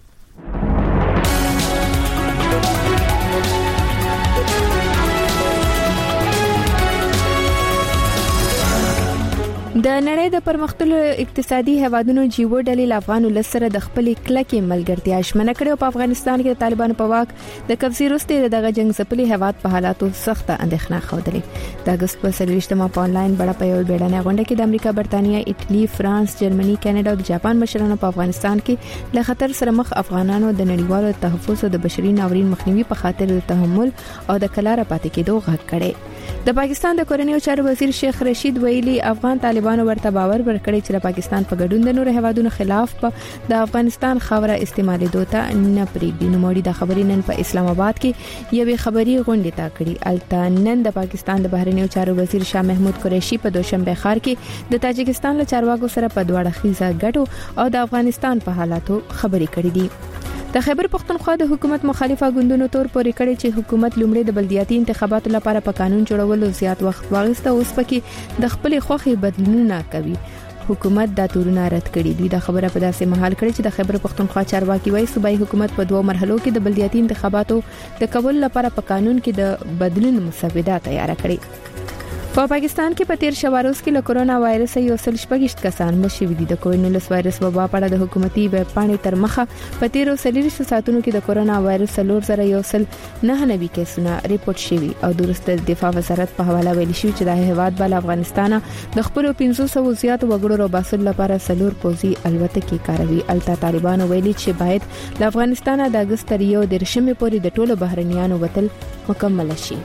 د نړۍ د پرمختللو اقتصادي هیوادونو جیو ډلې افغان ولسره د خپل کلکې ملګرتیا شمنه کړې او په افغانستان کې د طالبانو په واک د قبضې وروسته دغه جنگ ځپلي هیواد په حالاتو سخته اندېښنه خوده. د اگست په 23مه په انلاین بڑا په یو بیړنۍ غونډه کې د امریکا، برتانیا، ایټالي، فرانس، جرمني، کاناډا او د جاپان مشرانو په افغانستان کې له خطر سره مخ افغانانو د نړیوالو تحفظ او د بشري ناورین مخنیوي په خاطر د تحمل او د کلاره پاتې کېدو غږ کړي. د پاکستان د کورنیو چارو وزیر شیخ رشید ویلي افغان طالبانو ورته باور ورکړی چې د پاکستان په ګډون د نور هیوادونو خلاف په د افغانستان خاوره استعمالي دوته نه پریږدي. نو موري د خبرې نن په اسلام آباد کې یوې خبري غونډه تا کړی. الته نن د پاکستان د بهرنیو چارو وزیر شاه محمود قریشي په دوشنبه ښار کې د تاجکستان له چارواکو سره په دواړه خیزه ګټو او د افغانستان په حالاتو خبري کړې دي. د خیبر پختونخوا د حکومت مخالفه ګوندونو تور پورې کړي چې حکومت لومړی د بلدیاتي انتخاباتو لپاره په قانون جوړولو زیات وخت واغسته، اوس پکې د خپل خوخي بدلونونه کوي. حکومت دا تورونه رد کړي. دوی د خبره په داسې محل کړي چې د خیبر پختونخوا چارواکي وایي صوبایي حکومت په 2 مرحلو کې د بلدیاتي انتخاباتو د قبول لپاره په قانون کې د بدلون مسوده تیار کړي. په پاکستان کې په تیر شواروز کې له کورونا وایرس یو سل شپږشت کسان مشوي دي. د کورونا وایرس وبا په اړه د حکومتي ویب پاڼې تر مخه په تیر 30 ساعتونو کې د کورونا وایرس 3,199 کیسونه ریپورت شوي او درسته دفاع وزارت په حواله ویل شو چې د هیواد بل افغانستان د خپل 500 زیات وګړو روباسل لپاره سلور پوزي الوتکې کاروي. التا طالبان ویلي چې باید د افغانستان د اگست تر 1 پورې د ټولو بهرنیانو وتل مکمل شي.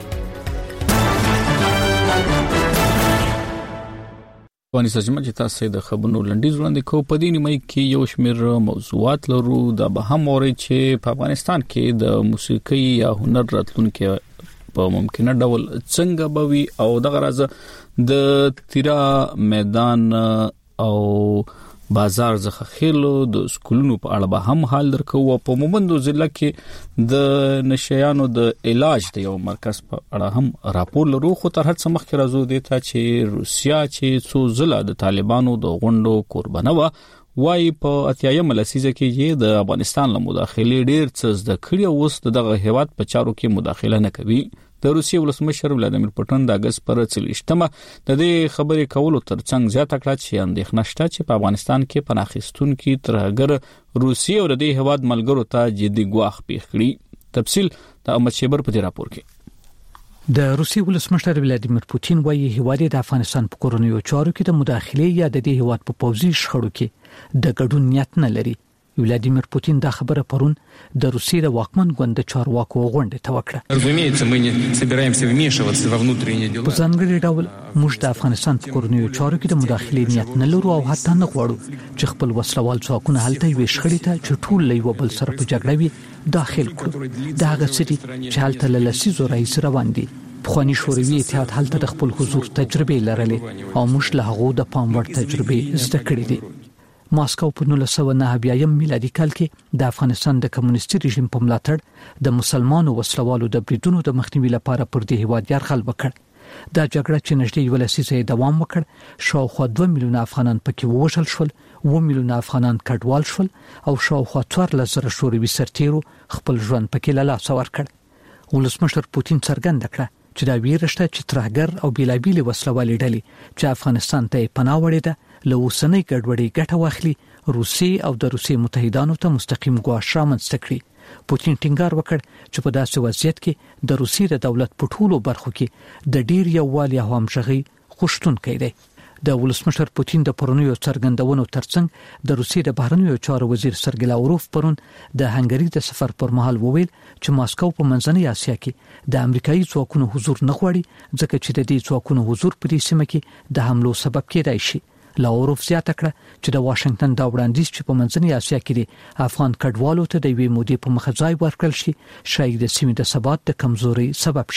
وانی سجمه چې تاسو د خبرونو لنډیز وړاندې کوو. په دې نیمه کې یو شمېر موضوعات لرو. دا به هم اوري چې په افغانستان کې د موسیقي یا هنر راتلونکي په ممکنه ډول څنګه بوي او د غرض د تیرا میدان او بازار څخه خېلو د سکولونو په اړه به هم حال درکو. په مومندو ضلع کې د نشيانو د علاج د یو مرکز په اړه هم راپور لرو. خو تر هڅه مخکې راځو دیتا چې روسیا چې څو ځله د طالبانو د غونډو قربانه و وايي په اتیایم لسیزه کې د افغانستان له مداخلې ډیر څه زده کړي او اوس دغه هیواد په چارو کې مداخله نه کوي. د روسیې ولسمشر ولادیمیر پوتین د اگست پر 30مه د دې خبرې کولو ترڅنګ زیاته کړه چې اندېښنه شته چې په افغانستان کې پناهخیستونکي ترهګر روسیې او د دې هیواد ملګرو ته جدي ګواښ پیښ کړي. تفصیل د احمد شیبر په دې راپور کې. د روسیې ولسمشر ولادیمیر پوتین وايي هیواد د افغانستان په کورونیو چارو کې د مداخلې یا د دې هیواد په پوځي شخړو کې د ګډون نیت نه لري. ولادیمیر پوتین دا خبره پرون د روسیې د واکمن ګوند چارواکو غونډه ته وکړه. په ځانګړي ډول موږ د افغانستان په کورنیو چارو کې د مداخلې نیت نه لرو او حتی نه غواړو چې خپل وسلوال ځواکونه هلته وي شخړې ته چې ټول له یو بل سره په جګړه وي داخل کړو. دا هغه سړي چې هلته له لسیزو راځي روان دي. پخوانی شوروي اتحاد هلته د خپل حضور تجربه لرلې او موږ له هغه د پام وړ تجربه زده کړې دي. ماسکو په 1990 میلادي کال کې د افغانستان د کمونیستي رژیم په ملاتړ د مسلمانانو وسلوالو د بریدونو د مخنیوي لپاره پر دې هیواد یرغل وکړ. دا جګړه چې نږدې یو لسیزه دوام وکړ شاوخوا 2 میلیونه افغانان پکې ووژل شول، 1 میلیونه افغانان کډوال شول او شاوخوا 14,000 شوروي سرتیرو خپل ژوند پکې له لاسه ورکړ. ولسمشر پوتین څرګنده کړه چې دا ویرشته چې ترهګر او بیلابیل وسلوالې ډلې چې افغانستان ته پناه وړي ده له اوسنۍ ګډوډۍ ګټه واخلي، روسي او د روسي متحدانو ته مستقیم ګواښ رامنځته کړي. پوتین ټینګار وکړ چې په داسې وضعیت کې د روسي د دولت په ټولو برخو کې د ډیر یووالي او همغږي غوښتونکی دی. د ولسمشر پوتین د پرونیو څرګندونو ترڅنګ د روسي د بهرنیو چارو وزیر سرګی لاوروف پرون د هنګری د سفر پر مهال وویل چې ماسکو په منځنۍ اسیا کې د امریکایي ځواکونو حضور نه غواړي ځکه چې د دې ځواکونو حضور په دې سیمه کې د حملو سبب کېدای شي. لاوروف زیاته کړه چې د واشنگټن دا وړاندیز چې په منځنۍ اسیا کې د افغان کډوالو ته د وی مودې په مخه ځای ورکړل شي شاید د سیمې د ثبات د کمزوري سبب شي.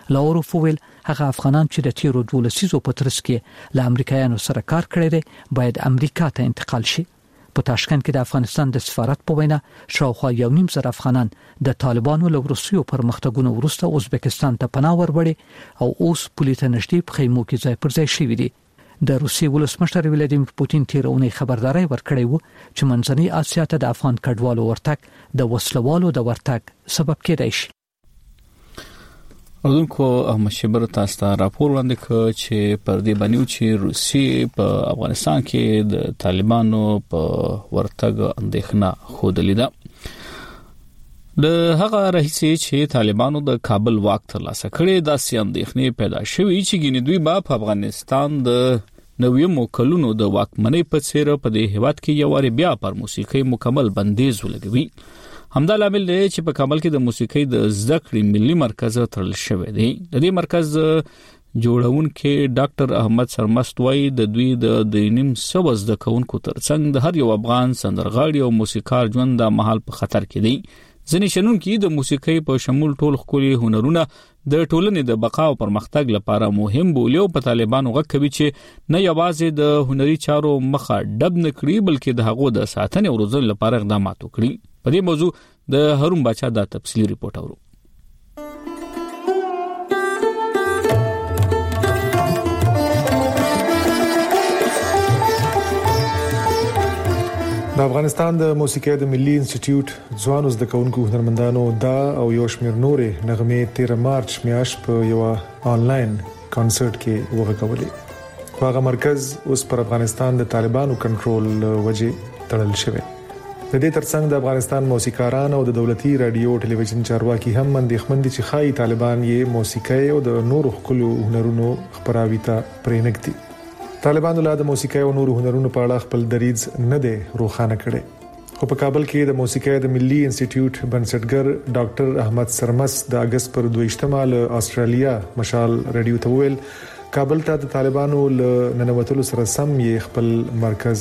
لاوروف ویل هغه افغانان چې د تیرو 12 سیزو په ترڅ کې له امریکایانو سره کار کړی دی باید امریکا ته انتقال شي. په تاشکند کې د افغانستان د سفارت په وینا شاوخوا 1.5 افغانان د طالبانو له وروستیو پرمختګونو وروسته ازبکستان ته پناه وروړي او اوس پولیټ نشټي په خیمو کې ځای پر ځای شوي دي. د روسیې ولسمشر ولادیمیر پوتین تیرونه خبرداري ورکړی و چې منځنۍ اسیا ته د افغان کډوالو ورتګ د وسلوالو د ورتګ سبب کېدای شي. اردوونکو احمد شبر تاسو ته راپور وړاندې کړ چې پر دې باندې چې روسیې په افغانستان کې د طالبانو په ورتګ اندېښنه خوده ده. د هغه رئیس چې طالبانو د کابل واک ترلاسه کړي د اندېښنې پیدا شوې چې ګینې دوی په افغانستان د نویمو کلونو د واکمنۍ په څیر په دې هیواد کې یو وری بیا پر موسیقي مکمل بندیز ولګوي. همدا لامل دی چې په کابل کې د موسیقي د زده کړې ملي مرکز تړل شوی دی. د دې مرکز جوړونکي ډاکټر احمد سرمست وایي د دوی د 2.5 زده کوونکو ترڅنګ د هر یو افغان سندرغاړي او موسیقار ژوند د مهال په خطر کې دی. ځینې شنونکي د موسیقي په شمول ټول خولي هنرونه د ټولنې د بقا او پرمختګ لپاره مهم بولي او په طالبانو غږ کوي چې نه یوازې د هنري چارو مخه ډب نه کړي بلکې د هغو د ساتنې او روزنې لپاره اقدامات وکړي. په دې موضوع د هارون باچا دا تفصیلی ریپورت اورو. د افغانستان د موسیقي د ملي انسټیټیوټ ځوانو زده کوونکو هنرمندانو دا او یو شمېر نورې نغمې 13 مارچ میاشت په یو آنلاین کانسرت کې وغږولې. هغه مرکز اوس پر افغانستان د طالبانو کنټرول وجې تړل شوی. د دې ترڅنګ د افغانستان موسیقاران او د دولتي رادیو ټلویزیون چارواکي هم اندېښمن دي چې خای طالبان یې موسیقي او د نورو خپلو هنرونو خبراوي ته پرېنګدي. طالبانو له د موسیقي او نورو هنرونو په اړه خپل دریځ نه دی روښانه کړی. خو په کابل کې د موسیقي د ملي انسټیټیوټ بنسټګر ډاکټر احمد سرمست د اگست پر 22 له استرالیا مشال رادیو ته ویل کابل ته د طالبانو له ننوتلو سره سم یې خپل مرکز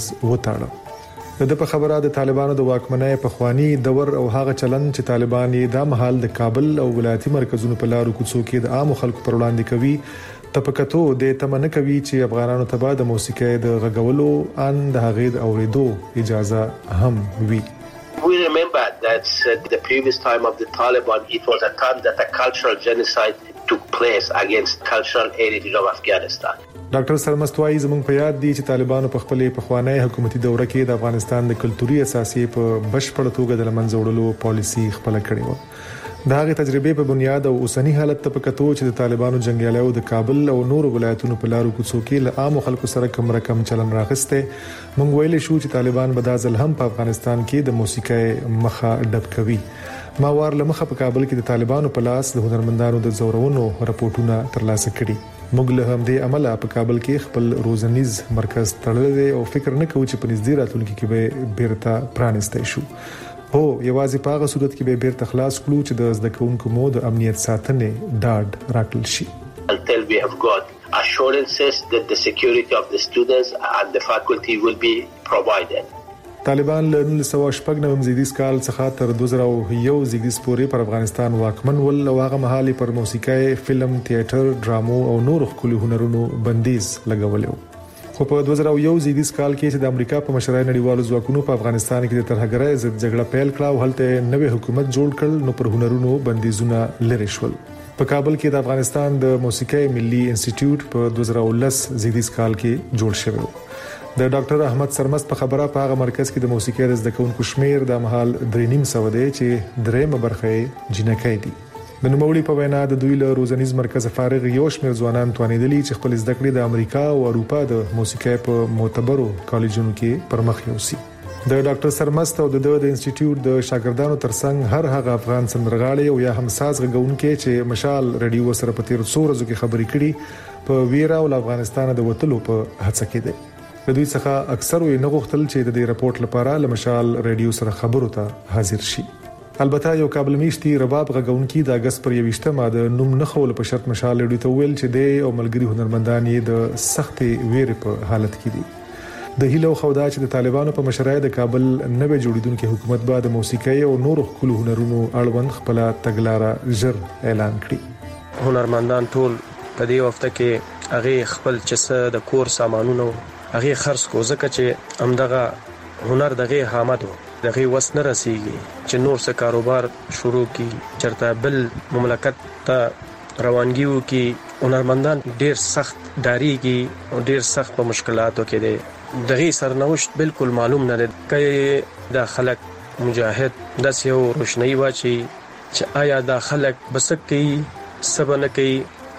وتاړه. د په خبره د طالبانو د واکمنۍ په خواني دور او هغه چلن چې طالبان یې د محل د کابل او ولایتي مرکزونو په لارو کوڅو کې د عام خلکو پر وړاندې کوي تپکتو د تمنه کوي چې افغانانو ته د موسیقي د غږولو ان د هغې د اوریدو اجازه هم وي. We remember that the previous time of the Taliban, it was a time that a cultural genocide took place against cultural heritage of Afghanistan. ډاکټر سرمستوای زموږ په یاد دي چې طالبانو په خپلې پخوانی حکومتي دوره کې د افغانستان د کلتوري اساسي په بشپړ توګه د لمنځه وړلو پالیسي خپل کړې و. د هغه تجربه په بنیاد او اوسنی حالت ته پکتو چې د طالبانو جنگیالیو د کابل او نورو ولایتونو په لارو کوڅو کې له عام خلکو سره کم رقم چلن راغسته مونږ ویل شو چې طالبان به د ځل هم په افغانستان کې د موسیقي مخه ډب کوي. ما وار لمخه په کابل کې د طالبانو په لاس د هنرمندانو د زورونو راپورټونه ترلاسه کړي. موږ له همدې عمله په کابل کې خپل روزنیز مرکز تړلی او فکر نه کوو چې په نږدې راتلونکي کې به بیرته پرانیستی شو. هو یوازې په هغه صورت کې به بیرته خلاص کړو چې د زده کوونکو مو د امنیت ساتنې ډاډ راکړل شي. Until we have got assurances that the security of the students and the faculty will be provided. طالبان له 1999 زیږدیز کال څخه تر 2001 زیږدیز پورې پر افغانستان واکمن ول او هغه مهالي پر موسیقي، فلم، تیاتر، ډرامو او نور خپل هنرونو بندیز لګولو. خو په 2001 زیږدیز کال کې چې د امریکا په مشرۍ نړیوالو ځواکونو په افغانستان کې د ترهګرۍ ضد جګړه پیل کړه او هلته نوې حکومت جوړ کړ نو پر هنرونو بندیزونه لري شول. په کابل کې د افغانستان د موسیقي ملي انسټیټیوټ په 2010 زیږدیز کال کې جوړ شوی. د ډاکټر احمد سرمست په خبره په هغه مرکز کې د موسیقي د زده کوونکو شمیر د مهال 3.5 دی چې درېمه برخه جنکۍ دي. د نوموړي په وینا د دوی له روزنیز مرکز فارغ یو شمیر ځوانان توانیدلي چې خپل زده کړې د امریکا او اروپا د موسیقي په معتبرو کالجونو کې پرمخ یوسي. د ډاکټر سرمست او د انسټیټیوټ د شاګردانو ترڅنګ هر هغه افغان سندرغاړي او یا هم ساز غږونکي چې مشال رادیو سره په تیر څو ورځو کې خبرې کړي په ویرا او افغانستان د وټلو په هڅه کې دي. د دوی څخه اکثر یې نه غوښتل چې د دې رپورت لپاره له مشال رادیو سره خبرو ته حاضر شي. البته یو کابل میشتي رباب غږونکي د اگست پر 28 د نوم نه خول په شرط مشال رادیو ته ویل چې د او ملګری هنرمندان یې د سختې ویرې په حالت کې دي. د هیلو خودا چې د طالبانو په مشرۍ د کابل نوې جوړیدونکو حکومت بعد موسیقي او نور خپل هنرونو اړوند خپل تګلارې ژر اعلان کړي. هنرمندان ټول په دې وخت کې هغه خپل چې د کور سامانونو هغه خرڅ کو ځکه چې همدغه هنر دغه حامد دغه وس نه رسیږي چې نور څه کاروبار شروع کی چرته بل مملکت ته روانګیو کې هنرمندان ډیر سخت ډاریږي او ډیر سخت په مشکلاتو کې دي دغه سرنوشت بالکل معلوم نه دی کې د خلک مجاهد د سیو روشنايي واچي چې آیا د خلک بسکي سبنه کوي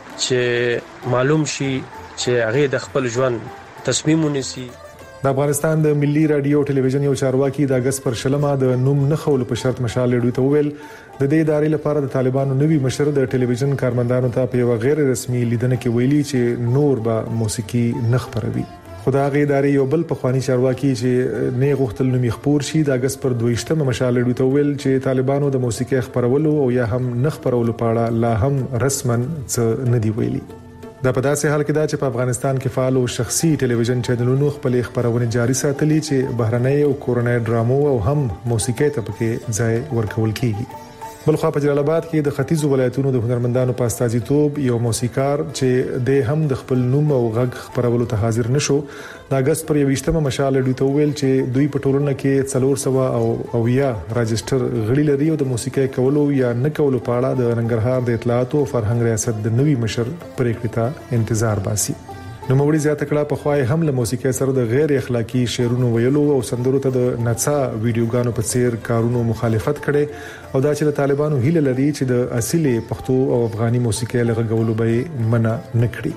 چې معلوم شي چې هغه د خپل ژوند تصمیم ونیسي. د افغانستان د ملي رادیو ټلویزیون یو چارواکي د اگست پر شلمه د نوم نه خول په شرط مشال لړوي ته ویل د دې ادارې لپاره د طالبانو نوی مشر د ټلویزیون کارمندانو ته په یو غیر رسمي لیدنه کې ویلي چې نور به موسیقي نه خبروي. خدای ادارې یو بل په خواني چارواکي چې نه غوښتل نوم خبر شي د اگست پر 22 مشال لړوي ته ویل چې طالبانو د موسیقي خبرولو او یا هم نه خبرولو په اړه لا هم رسما څه نه دی ویلي. دا په داسې حال کې دا چې په افغانستان کې فعال او شخصي ټلویزیون چینلونو خپل خبرونه جاري ساتلي چې بهرنۍ او کورونای ډرامو او هم موسیقي ته پکې ځای ورکول کیږي. بلخوا په جلال آباد کې د ختیځو ولایتونو د هنرمندانو په استازیتوب یو موسیقار چې د هم د خپل نوم او غږ خبرولو ته حاضر نشو د اگست پر 28 مشال لړوي ته ویل چې دوی په ټولنه کې 400 او یا راجستر غړي لري او د موسیقي کولو یا نه کولو په اړه د ننګرهار د اطلاعات او فرهنګ ریاست د نوي مشر پریکړې ته انتظار باسي. نو موږ زیاته کړه په خوای هم له موسیقي سره د غیر اخلاقی شعرونو ویلو او سندرو ته د نڅا ویډیوګانو په څیر کارونو مخالفت کړي او دا چې د طالبانو هیله لري چې د اصلي پښتو او افغاني موسیقي لغږولو به منع نکړي.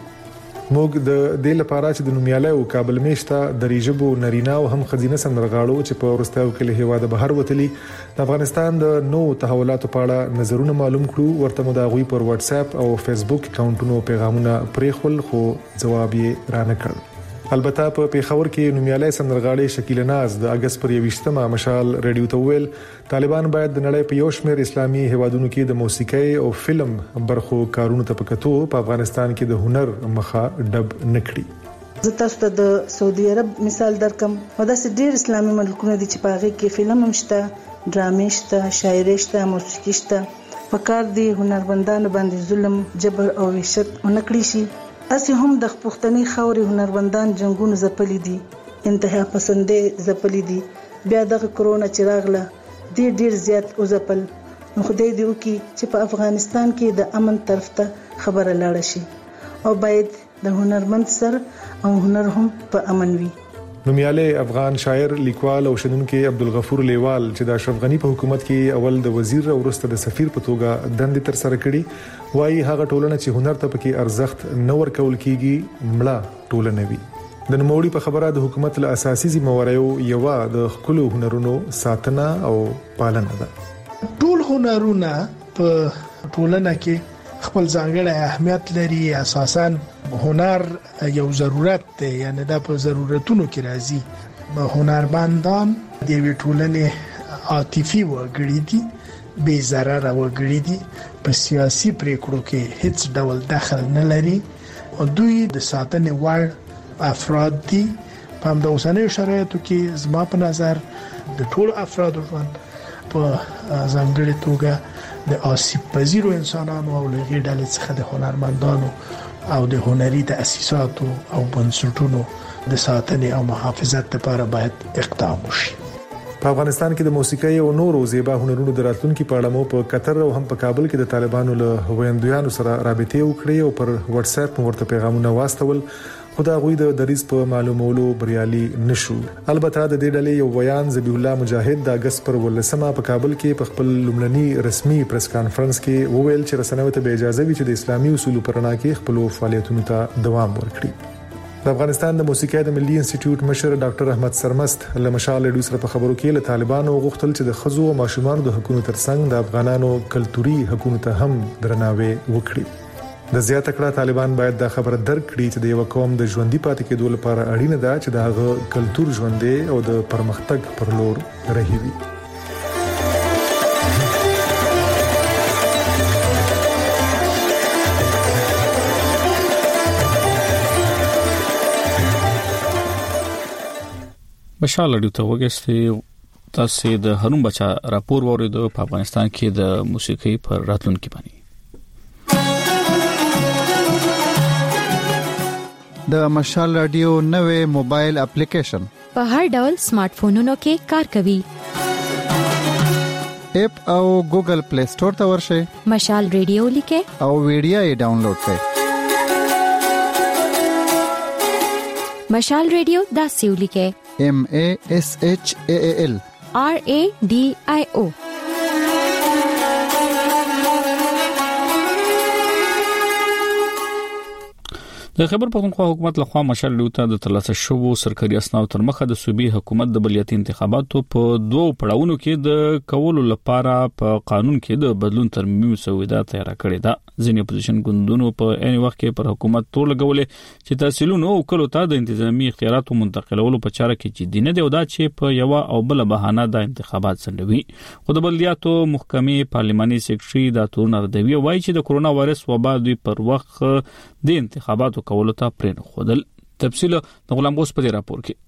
موږ د دې لپاره چې د نومیاله او کابل میشته د ریجبو نرینا او هم خزینه سندرغاړو چې په ورستاو کې له هوا د بهر وتلي د افغانستان د نو تحولاتو په اړه نظرونه معلوم کړو ورته مداغوي پر واتس اپ او فیسبوک اکاونټونو پیغامونه پریخول خو جواب یې را نه کړ. البته په پیښور کې نومیاله سندرغاړي شکیل ناز د اگست پر 28 مشال رادیو ته ویل طالبان باید د نړۍ په یو شمېر اسلامي هیوادونو کې د موسیقي او فلم برخو کارونو ته پکتو په افغانستان کې د هنر مخه ډب نکړي. زه تاسو ته د سعودي عرب مثال درکم او دا ډېر اسلامي ملکونه دي چې په هغه کې فلم هم شته، ډرامې شته، شاعري شته، موسیقي شته. پکار دي هنرمندانو باندې ظلم، جبر او وحشت ونکړي شي. اسی هم د پښتني خاوري هنرمندان جنگونو زپلي دي، انتها پسندې زپلي دي. بیا د کرونا چراغله ډیر زیات او زپل. نو خدای دې وکي چې په افغانستان کې د امن طرف ته خبره لاړه شي او باید د هنرمند سر او هنر هم په امن وي. نومیاله افغان شاعر، لیکوال او شنونکي عبدالغفور لیوال چې د اشرف غنی په حکومت کې اول د وزیر او وروسته د سفیر په توګه دندې تر سره کړي وایي هغه ټولنه چې هنر ته پکې ارزښت نه ورکول کیږي مړه ټولنه وي. د نوموړي په خبره د حکومت له اساسي ذمہواریو یو د خپل هنرونو ساتنه او پالنه ده. ټول هنرونه په ټولنه کې خپل ځانګړی اهمیت لري. اساساً هنر یو ضرورت دی، یعنی دا په ضرورتونو کې راځي. هنرمندان د یوې ټولنې عاطفي وګړي دي، بې ضرره وګړي دي، په سیاسي پریکړو کې هیڅ ډول دخل نه لري او دوی د ساتنې وړ افراد دي. په همدا اوسنیو شرایطو کې زما په نظر د ټول افرادو ژوند په ځانګړې توګه د آسیب پذیرو انسانانو او لږې ډلې څخه د هنرمندانو او د هنري تأسیساتو او بنسټونو د ساتنې او محافظت لپاره باید اقدام وشي. په افغانستان کې د موسیقي او نورو زیبا هنرونو د راتلونکو په اړه مو په قطر او هم په کابل کې د طالبانو له ویندویانو سره رابطې وکړې او پر واتس اپ ورته پیغامونه واستول خدا غوی د دریز په معلومولو بریالي نشو. البته د دې ډلې یو بیان ذبیح الله مجاهد د اگست پر 18 په کابل کې په خپل لومړني رسمي پریس کانفرنس کې وویل چې رسنیو ته به اجازه وي چې د اسلامي اصولو پر رڼا کې خپل فعالیتونو ته دوام ورکړي. د افغانستان د موسیقي د ملي انسټیټیوټ مشر ډاکټر احمد سرمست له مشال ډو سره په خبرو کې له طالبانو غوښتل چې د خزو او ماشومان د حقوقو ترڅنګ د افغانانو کلتوري حقوقو ته هم درناوی وکړي. د زیاته کړه طالبان باید دا خبره درک کړي چې د یو قوم د ژوندۍ پاتې کېدو لپاره اړینه ده چې د هغه کلتور ژوندۍ او د پرمختګ پر لور رهي وي. بشال لډو ته وګستې تاسو د هرون بچا راپور وریدو په افغانستان کې د موسیقي پر راتلونکي باندې د مشال رادیو نوې موبایل اپلیکیشن په هر ډول سمارټ فونونو کې کار کوي. اپ او ګوګل پلی سٹور ته ورشئ، مشال رادیو لیکه او ویډیو یې ډاونلوډ کړئ. مشال رادیو دا سیو لیکه MASHAAL RADIO. د خیبر پختونخوا حکومت لخوا مشال رادیو ته د ترلاسه شوو سرکاري اسناد تر مخه د صوبې حکومت د بلدیاتي انتخاباتو په دوو پړاوونو کې د کولو لپاره په قانون کې د بدلون ترمیم مسوده تیار کړې ده. ځینې اپوزیشن ګوندونو په عین وخت کې پر حکومت تور لګولې چې تحصیلونو او کلو ته د انتظامی اختیاراتو منتقلولو په چاره کې جدي نه دی او دا چې په یو او بل بهانه د انتخابات سندوي. خو د بلدیاتو محکمې پارلماني سیکریټري د تور نردوی وایي چې د کورونا وایرس وبا دوی پر وخت د انتخاباتو کولو ته پرېن خودل. تفصیل د غلام غوث په راپور کې.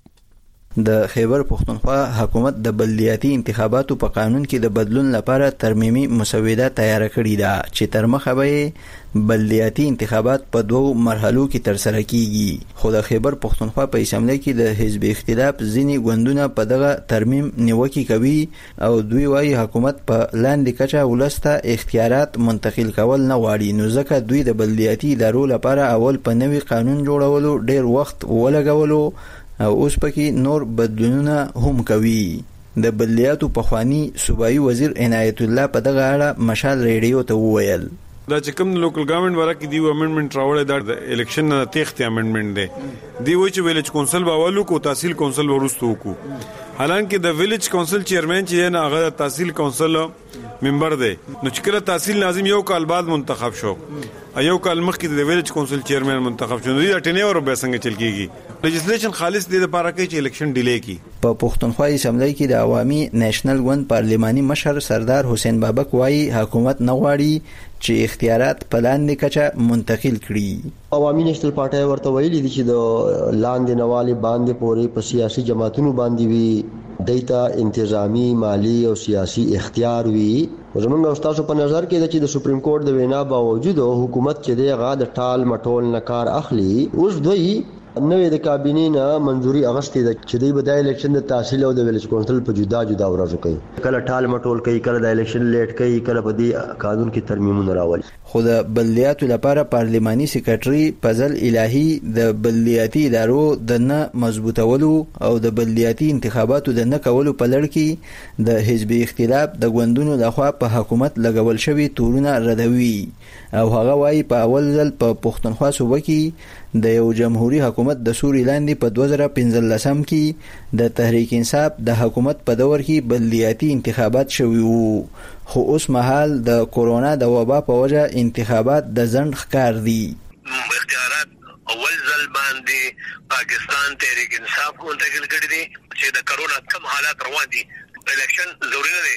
د خیبر پختونخوا حکومت د بلدیاتي انتخاباتو په قانون کې د بدلون لپاره ترمیمي مسوده تیار کړې ده چې تر مخه به بلدیاتي انتخابات په دوو مرحلو کې ترسره کیږي. خو د خیبر پختونخوا په اسمبلی کې د حزب اختلاف ځینې ګوندونه په دغه ترمیم نیوکه کوي او دوی وايي حکومت په لاندې کچه ولسته اختیارات منتقل کول نه غواړي، نو ځکه دوی د بلدیاتي ادارو لپاره اول په نوي قانون جوړولو ډیر وخت ولګولو او اوس پکې نور بدلونونه هم کوي. د بلدیاتو پخوانی صوبایي وزیر عنایت الله په دغه اړه مشال ریډیو ته وویل دا چې کوم لوکل ګورنمنت ورکه دی امندمنت راوړی دا د الیکشن نه تخت امندمنت دی وی چې ویلیج کونسل باولو کو تحصیل کونسل ورستو کو، حالانکه د ویلیج کونسل چیرمن چې نه هغه تحصیل کونسل ممبر دی، نو چې کله تحصیل ناظم یو کال بعد منتخب شو ایو کال مخکې د ویلیج کونسل چیرمن منتخب شو، نو دا ټینیور به څنګه چل کیږي. لیجسلیشن خالص د لپاره کې چې الیکشن ډیلی کی. په پښتونخوا اسمبلی کې د عوامي نېشنل ګوند پارلماني مشر سردار حسین بابک وایي حکومت نه غواړي چې اختیارات په لاندې کچه منتقل کړي. عوامي نېشنل پارټي ورته ویلي دي چې د لاندې نوالي باندې پورې په سیاسي جماعتونو باندې وي دیتا انتظامی مالی او سیاسي اختیار وي. زمونږ استادو په نظر کې د سپریم کورټ د وینا باوجود حکومت چې دغه د ټال مټول نه کار اخلي، اوس دوی نوې د کابینې نه منځوري اغستې ده چې دوی به د الیکشن د تحصیل او د ویلیج کونسل په جدا جدا ورځو کوي، کله ټال مټول کوي، کله د الیکشن لیټ کوي، کله په دې قانون کې ترمیمونه راولي. خو د بلدیاتو لپاره پارلماني سیکریټري فضل الهی د بلدیاتي ادارو د نه مضبوطولو او د بلدیاتي انتخاباتو د نه کولو په لړ کې د حزب اختلاف د ګوندونو لخوا په حکومت لګول شوی تورونه ردوي او هغه وايي په اول ځل په پښتونخوا صوبه کې د یو جمهوریت حکومت د سوري لاندې په 2015 کې د تحریک انصاف د حکومت په دور کې بلدیاتي انتخابات شوي وو، خو اوس مهال د کورونا د وبا په وجه انتخابات د ځنډ ښکار دي. اختیارات اول ځل باندې پاکستان تحریک انصاف منتقل کړی دي چې د کورونا کم حالات روان دي. الیکشن ضروري نه دی،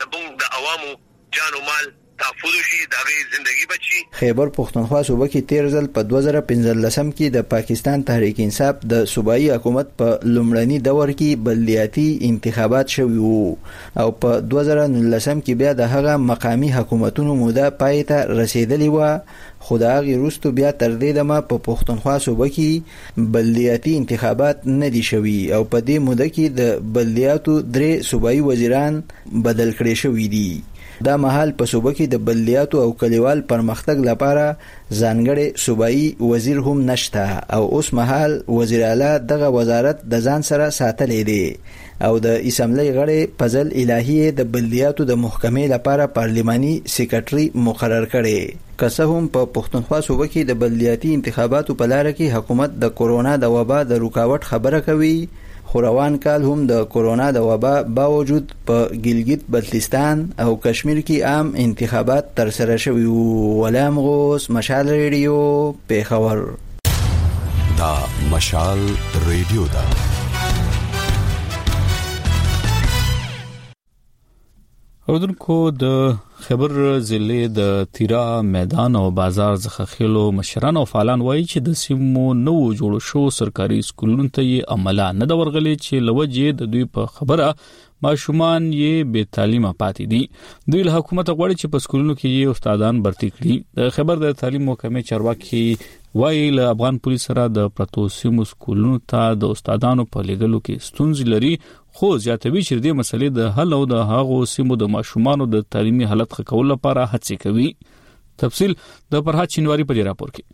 د عوامو جان او مال تحفظ شي، دغه ژوندۍ بچي. خیبر پختونخوا صوبه کې 13 ځل په 2015 کې د پاکستان تحریک انصاف د صوبایي حکومت په لومړني دور کې بلدیاتي انتخابات شوي وو او په 2019 کې بیا د هغه مقامی حکومتونو موده پای ته رسیدلی و، خو د هغې وروسته بیا تر دې دمه په پښتونخوا صوبه کې بلدیاتي انتخابات نه دي شوي او په دې موده کې د بلدیاتو 3 صوبایي وزیران بدل کړي شوي دي. دا مهال په صوبه کې د بلدیاتو او کلیوال پرمختګ لپاره ځانګړی صوبایي وزیر هم نشته او اوس مهال وزیر اعلی دغه وزارت د ځان سره ساتلې دی او د اسمبلی غړي فضل الهی د بلدیاتو د محکمې لپاره پارلماني سیکریټري مقرر کړي. که څه هم په پښتونخوا صوبه کې د بلدیاتي انتخاباتو په لار کې حکومت د کورونا د وبا د رکاوټ خبره کوي، خو روان کال هم د کورونا د وبا باوجود په ګلګت بلتستان او کشمیر کې عام انتخابات ترسره شوي وو. غلام غوث، مشال ریډیو، پیښور. دا مشال ریډیو دا اودونکو د خیبر ضلع د تیرا میدان او بازار څخه خلو مشران او فعالان وایي چې د سیمو نو جوړ شو سرکاري سکولونو ته عمله نه د ورغلي چې لوجه د دوی په خبره ماشومان یې بے تعلیمه پاتې دي. دوی له حکومت غواړي چې په سکولونو کې یې استادان برتي کړي. د خبر د تعلیم محکمې چارواکي وایي له افغان پولیس سره د پرتو سیمو سکولونو ته د استادانو په لګلو کې ستونزې لري، خو زیاتوي چې د مسلې د حل او د هغو سیمو د ماشومانو د تعلیمي حالت ښه کولو لپاره هڅې کوي. تفصیل د فرحات شینواری په راپور کې.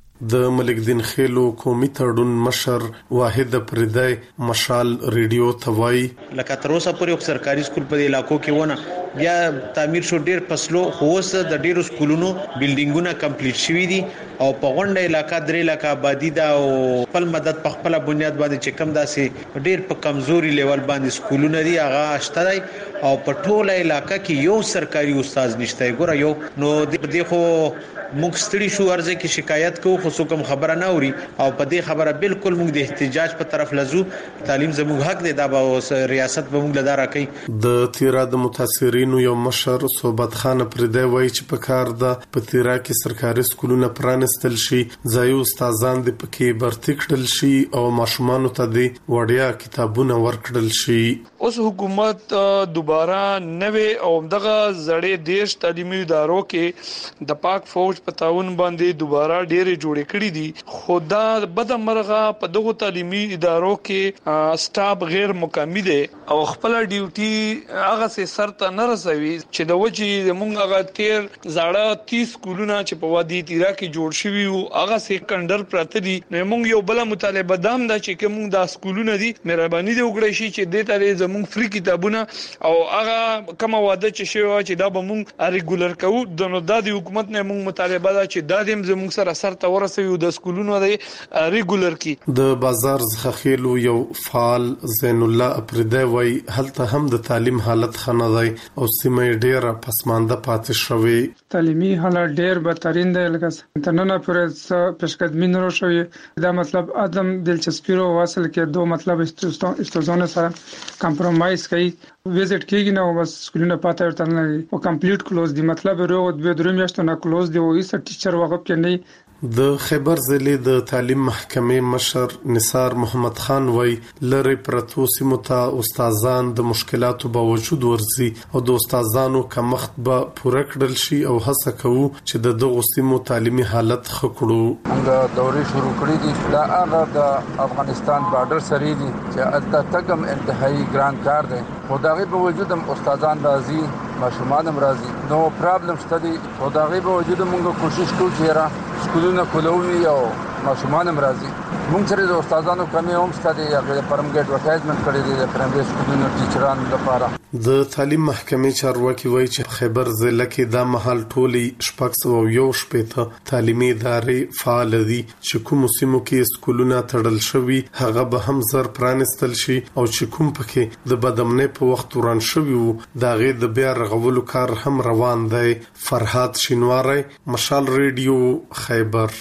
د ملک دین خیلو قومي تړون مشر واحد پردای مشال ریډیو توای لکه تر اوسه پورې سرکاري سکول په علاقو کې ونه بیا تعمیر شو ډیر فصلو هوس د ډیرو سکولونو بلډینګونه کمپلیټ شوي دي او په غونډه علاقہ درې علاقہ آبادی دا او خپل مدد په خپل بنیاد باندې چې کم داسې ډیر په کمزوري لیول باندې سکولونه دي هغه اشته دی او په ټوله علاقہ کې یو سرکاري استاد نشته. ګوره یو نو دې خو موږ ستړي شو ارزه کې شکایت کوو خو څوک خبره نه اوري او په دې خبره بالکل موږ د احتجاج په طرف لزو. تعلیم زموږ حق دی دا به ریاست به موږ لدار کوي. د تیرا د متاثرینو یو مشر صوبت خان پردای وایي چې په کار د په تیرا کې سرکاري سکولونه پرانستل شي، ځای استادان د پکې برتی کړل شي او ماشومان ته د وړیا کتابونه ورکړل شي. اوس حکومت دوباره نوې او دغه زړې دیش تعلیمي ادارو کې د پاک فوج په تعاون باندې دوباره ډېرې جوړې کړې دي، خو دا بده مرغه په دغه تعلیمي ادارو کې سټاف غیر مکمل دي او خپل ډیوټي هغه سي سر ته نه رسوي چې د وجې موږ هغه تیر زړه 30 سکولونه چې په وادي تیرا کې جوړ شوي او هغه سي کندر پراته دي. نو موږ یو بل مطالبه دام دا چې موږ د سکولونه دي مهرباني دی وکړئ شي چې د تارې زموږ فری کتابونه او هغه کوم واده چې شوی چې دا به موږ ریګولر کوو د نو د حکومت نه موږ مطالبه دا چې دا دیم زموږ سره سر ته ورسوي د سکولونو دی ریګولر کی. د بازار ځخخیلو یو فعال زین الله اپریدای وای هلته هم د تعلیم حالت خنه دی او سیمه ډیره پسمانده پاتې شوی. تعلیمي حالت ډیر بدترین دی لکه تننه پرې پیشقدمی نه شوی. دا مطلب ادم دلچسپی رو واصل کې دو مطلب استادانو سره کمپرمایز کوي وزټ کیږي نو بس سکولونه پاتې ورته نه او کمپلیټ کلوز دی مطلب روغ د درې میاشتو نه کلوز دی او هیڅ ټیچر وقف کې نه. د خیبر ضلع د تعلیم محکمې مشر نثار محمد خان وای لری پرتو سیمو ته استادان د مشکلاتو باوجود ورزي او د استادانو کمښت به پوره کړل شي او هڅه کوي چې د دغه سیمو تعلیمي حالت ښه کړو. موږ دورې شروع کړې دي دا هغه د افغانستان بارډر سره دي چې د تګم انتهایی ګران کار دی خو دا غي په وجود هم استادان راځي ماشومان هم راځي نو پرابلم شته دي خو دا غي په وجود موږ کوشش کوو چې را سکولونه کولونی او ماشومان هم راځي. موږ سره د استادانو کمی هم ستاسو د پرمګټ وټایزمنت کړی دی د پرایمري سکولونو ټیچرانو لپاره. د تعلیم محکمې چارواکي وایي چې خیبر ضلع کې د محل ټولي شپږ او یو شپېته تعلیمي ادارې فعال دي چې کوم سیمو کې سکولونه تړل شوي هغه به هم زر پرانستل شي او چې کوم پکې د بدامنۍ په وخت وران شوي وو دا غي د بیا رغولو کار هم روان دی. فرحات شینواری مشال ریډیو خیبر.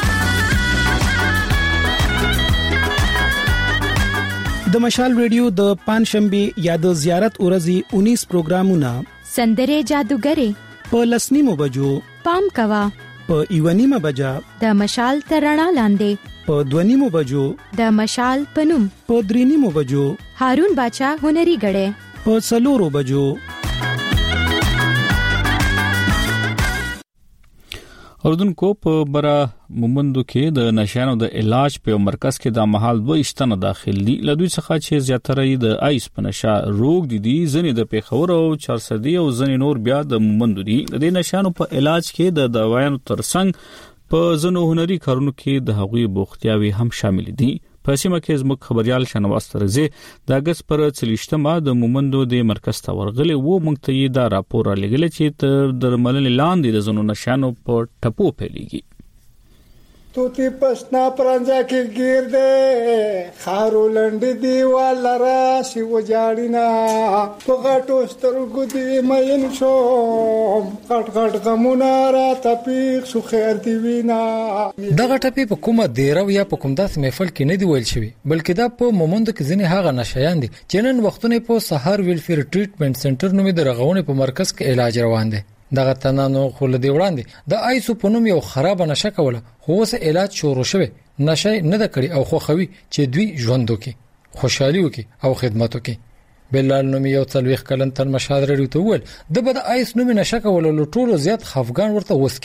د مشال ریډیو د پنځشنبه یا د زیارت ورځې 19 پروګرامونه سندره جادوګری په لسنیمو بجو پام کوا په ایونیمه بجا د مشال ترڼا لاندې په دونیمو بجو د مشال پنوم په درینیمو بجو هارون باچا هنري غړې په څلورو بجو. اردوونکو په برا مومندو کې د نشانو د علاج په مرکز کې د محل 2 شتنه داخل دي لدوی څخه چې زیاتره د آیس په نشه روغ دي ځنې د پیښور او 400 او ځنې نور بیا د مومندو دي. د نشانو په علاج کې د دوايانو ترڅنګ په ځنو هنري کارونو کې د هغوی بوختیاوي هم شامل دي. په سیمه کې زموږ خبريال شنواز ترزه د اگست پر 30مه د مومندو د مرکز ته ورغلي وو مونږ ته دا راپور لګل چې تر درملنې لاندې د زنو نشانو په ټپو پیلېږي. توتی پسنا پرانځه کې گیر دے خارو لند دیوال را سی وجاړینا په غټو سترګو دی مین شو کټ کټ غمونه را تپیق سو خیر دی وینا. دغه ټپی په کومه دیره یا په کوم داس محفل کې نه دی ویل شوی بلکې دا په مومند کې ځنې هغه نشایان دي چې نن وختونه په سهار ویلفیر ټریټمنټ سنټر نومې د رغونې په مرکز کې علاج روان دي. دغه تنانو خل دی وړاندې د آیسو په نوم یو خراب نشه کوله خو اوس علاج شروع شوی نشه نه د کړي او خوخوي چې دوی ژوند وکي خوشحالي وکي او خدمت وکي. بلال نوم یو تلويخ کلن تر مشاهده لري ته ول د بد آیس نوم نشه کوله ټولو زیات خفغان ورته وسکيږي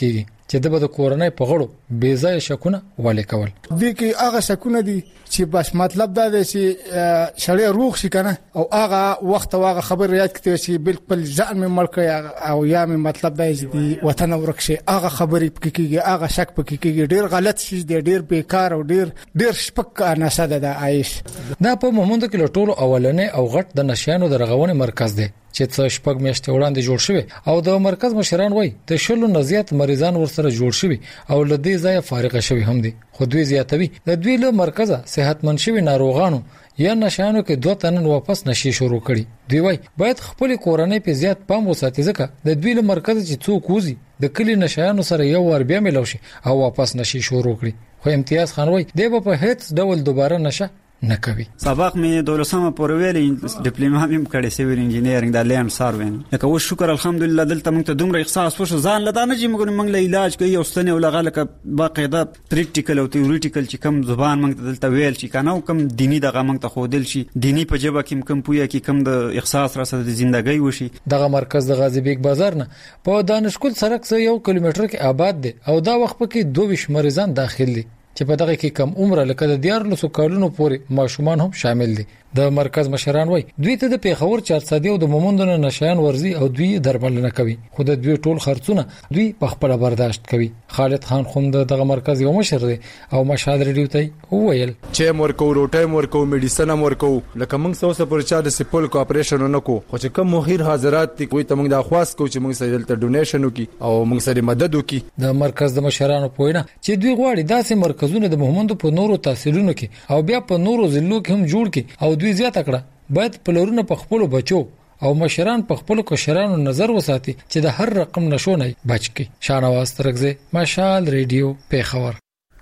چې د کورنۍ په غړو بې ځای شکونه ولې کول. دوی کې هغه شکونه دي چې بس مطلب دا دی چې شړې روغ شي کنه او هغه وخت هغه خبر یاد کړي چې بالکل ځان مې مړ او یا مې مطلب دا چې وطن ورکشي هغه خبرې پکېږي هغه شک پکېږي ډیر غلط شي ډیر بیکار او ډیر شپک ناساده د عايش. دا په مومند کې لټولو اولنې او غټ د نشانو د رغونې مرکز دی چې څه شپږ میاشتې وړاندې جوړ شوی او د مرکز مشران وایي د شلو نزيات مریضان ورسره جوړ شوی او لدې ځای فارغ شوی هم دي. خو دوی زیاتوي د دوی له مرکزه صحتمند شوی ناروغانو یا نشانو کې 2 تنن واپس نشي شروع کړي. دوی وایي باید خپل کورنۍ په زیات پام وساتي ځکه د دوی له مرکز چې څوک وځي د کلی نشانو سره یو ور بیا ملو شي او واپس نشي شروع کړي. خو امتیاز خان وایي دی په هیڅ ډول دوباره نشه نه کوي. سبق مې دولسمه پورې ویل ډیپلوما هم کړې سیویل انجینیرینګ د لینډ ساروین لکه و شکر الحمدلله دلته موږ ته دومره احساس وشو ځان لدا نه چې موږ له علاج کوي او ستنه ولغه لکه باقاعده پریکټیکل او تیوریټیکل چې کم زبان موږ دلته ویل شي کنه او کم دینی دغه موږ ته خودل شي دینی په جبه کې کم پویا کې کم د احساس را سره د ژوندۍ وشي. دغه مرکز د غازی بیگ بازار نه په دانشکول سړک سره 1 کیلومتر کې آباد دی او دا وخت کې 22 مریضان داخل دي چې په دغه کې کم عمر لکه د 14 کالونو پورې ماشومان هم شامل دي. د مرکز مشران وای دوی ته د پیښور 400 او د مومندونو نشایان ورزي او دوی درملنه کوي خو د دوی ټول خرڅونه دوی په خپل برداشت کوي. خالد خان خوم دغه مرکز یو مشر دی او مشهد ریډیو ته وویل چې مرکو روټه مرکو میډیسن مرکو لکه موږ څو پر چا د سپول کو اپریشن نه کو خو چې کوم مخیر حاضرات دي کوی ته موږ د خواست کو چې موږ سره دلته ډونیشن وکي او موږ سره مدد وکي. د مرکز د مشرانو پوینه چې دوی غواړي داسې مرکزونه د مومندو په نورو تحصیلونو کې او بیا په نورو ضلعو کې هم جوړ کړي او دوی زیاته کړه باید پلورونه په خپل بچو او مشران په خپل کشرانو نظر وساتي چې د هر رقم نشو نه بچ کی. شانواز ترغزه مشال ریډیو پیښور.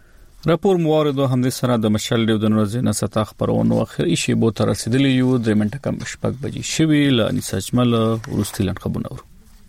راپور موارد هم د سره د مشال ریډیو د نورزه نستا خبرونه اخري شی بو تر رسیدلی یو د منټه کم شپږ بجې شوی لانی سجمل ورستلن خبرونه.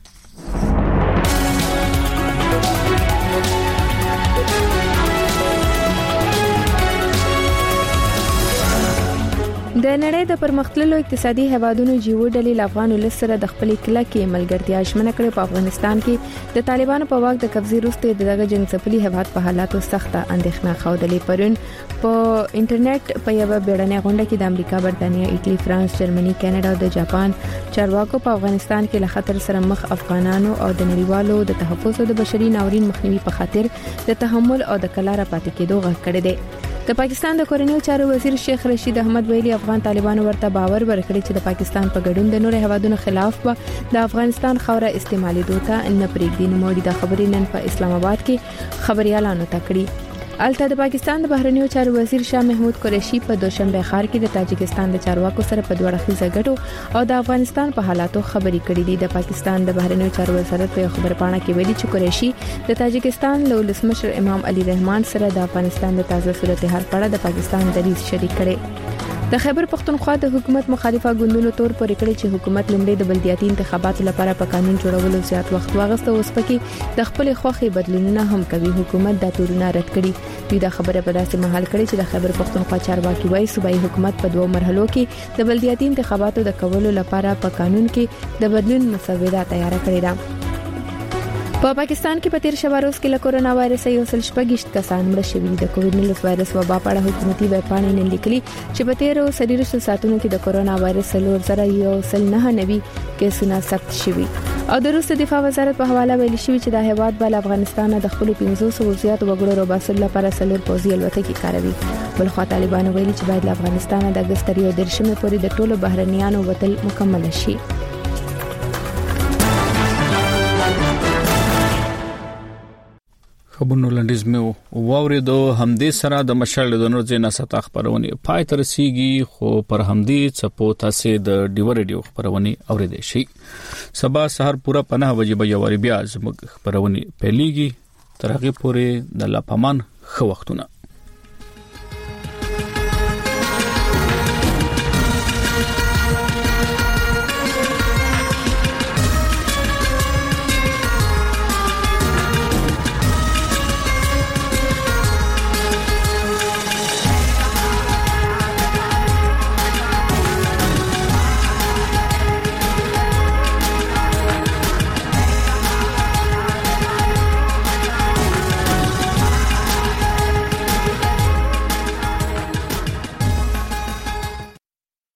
د نړۍ د پرمختللو اقتصادي هیوادونو جیو ډلې افغان ولس سره د خپل کلکې ملګرتیا شمنه کړې. په افغانستان کې د طالبانو په واک د قبضې وروسته دغه جنګ هیواد په حالاتو سخته اندېښنه خوده پرون په انټرنیټ په یو بیړنۍ غونډه کې د امریکا، برتانیا، ایټالیا، فرانس، جرمني، کاناډا او د جاپان چارواکو په افغانستان کې له خطر سره مخ افغانانو او د نړیوالو د تحفظ او د بشري ناورین مخنیوي په خاطر د تحمل او د کلاره پاتې کېدو غږ کړی دی. د پاکستان د کورنیو چارو وزیر شیخ رشید احمد ویلي افغان طالبانو ورته باور ورکړي چې د پاکستان په ګډون د نور هیوادونو خلاف به د افغانستان خوره استعمالي دوته نه پریږدي. نو موږ د خبرې نن په اسلام آباد کې خبريالانو ته کړی. الته د پاکستان د بهرنیو چارو وزیر شاه محمود قریشي په دوشنبه ښار کې د تاجکستان د چارواکو سره په دوه اړخیزه ګټو او د افغانستان په حالاتو خبرې کړې دي. د پاکستان د بهرنیو چارو وزارت په خبر پاڼه کې ویلي چې قریشي د تاجکستان له ولسمشر امام علي رحمان سره د افغانستان د تازه صورتحال په اړه د پاکستان دریځ شریک کړي. د خیبر پختونخوا د حکومت مخالفه ګوندونو تور پورې کړی چې حکومت لومړی د بلدیاتي انتخاباتو لپاره په قانون جوړولو زیات وخت واغسته اوس پکې د خپل خوخي بدلونونه هم کوي. حکومت دا تورونه رد کړي. دوی دا خبره په داسې محل کړي چې د خیبر پختونخوا چارواکي وایي صوبایي حکومت په 2 مرحلو کې د بلدیاتي انتخاباتو د کولو لپاره په قانون کې د بدلون مسوده تیار کړې ده. په پاکستان کې په تیر شپه روز کې له کورونا وایرس یو سل شپږ کسان مړ شوي. د کووډ-19 وایرس وبا په اړه حکومتي ویبپاڼې نن لیکلي چې په تیر 30 ساعتونو کې د کورونا وایرس سره یو سل 99 کیسونه ثبت شوي. او د روس دفاع وزارت په حواله ویلي شوی چې د هیواد بل افغانستان د خپل 500 زیات وګړو روباسل لپاره سلور پوزي الوتکې کاروي. بلخو طالبانو ویلي چې باید له افغانستان د اگست 13 پورې د ټولو بهرنیانو وتل مکمل شي. خبرونه لنډیز مې واوریدو. همدې سره د مشال د نور زینا ستا خبرونه پای تر رسیږي خو پر همدې چپو تاسو د ډیو ریډیو خبرونه اوریدئ شي. سبا سحر پورا 5 بجې به یواري بیا زموږ خبرونه پیلېږي. تر هغه پورې د لا پامان خو وختونه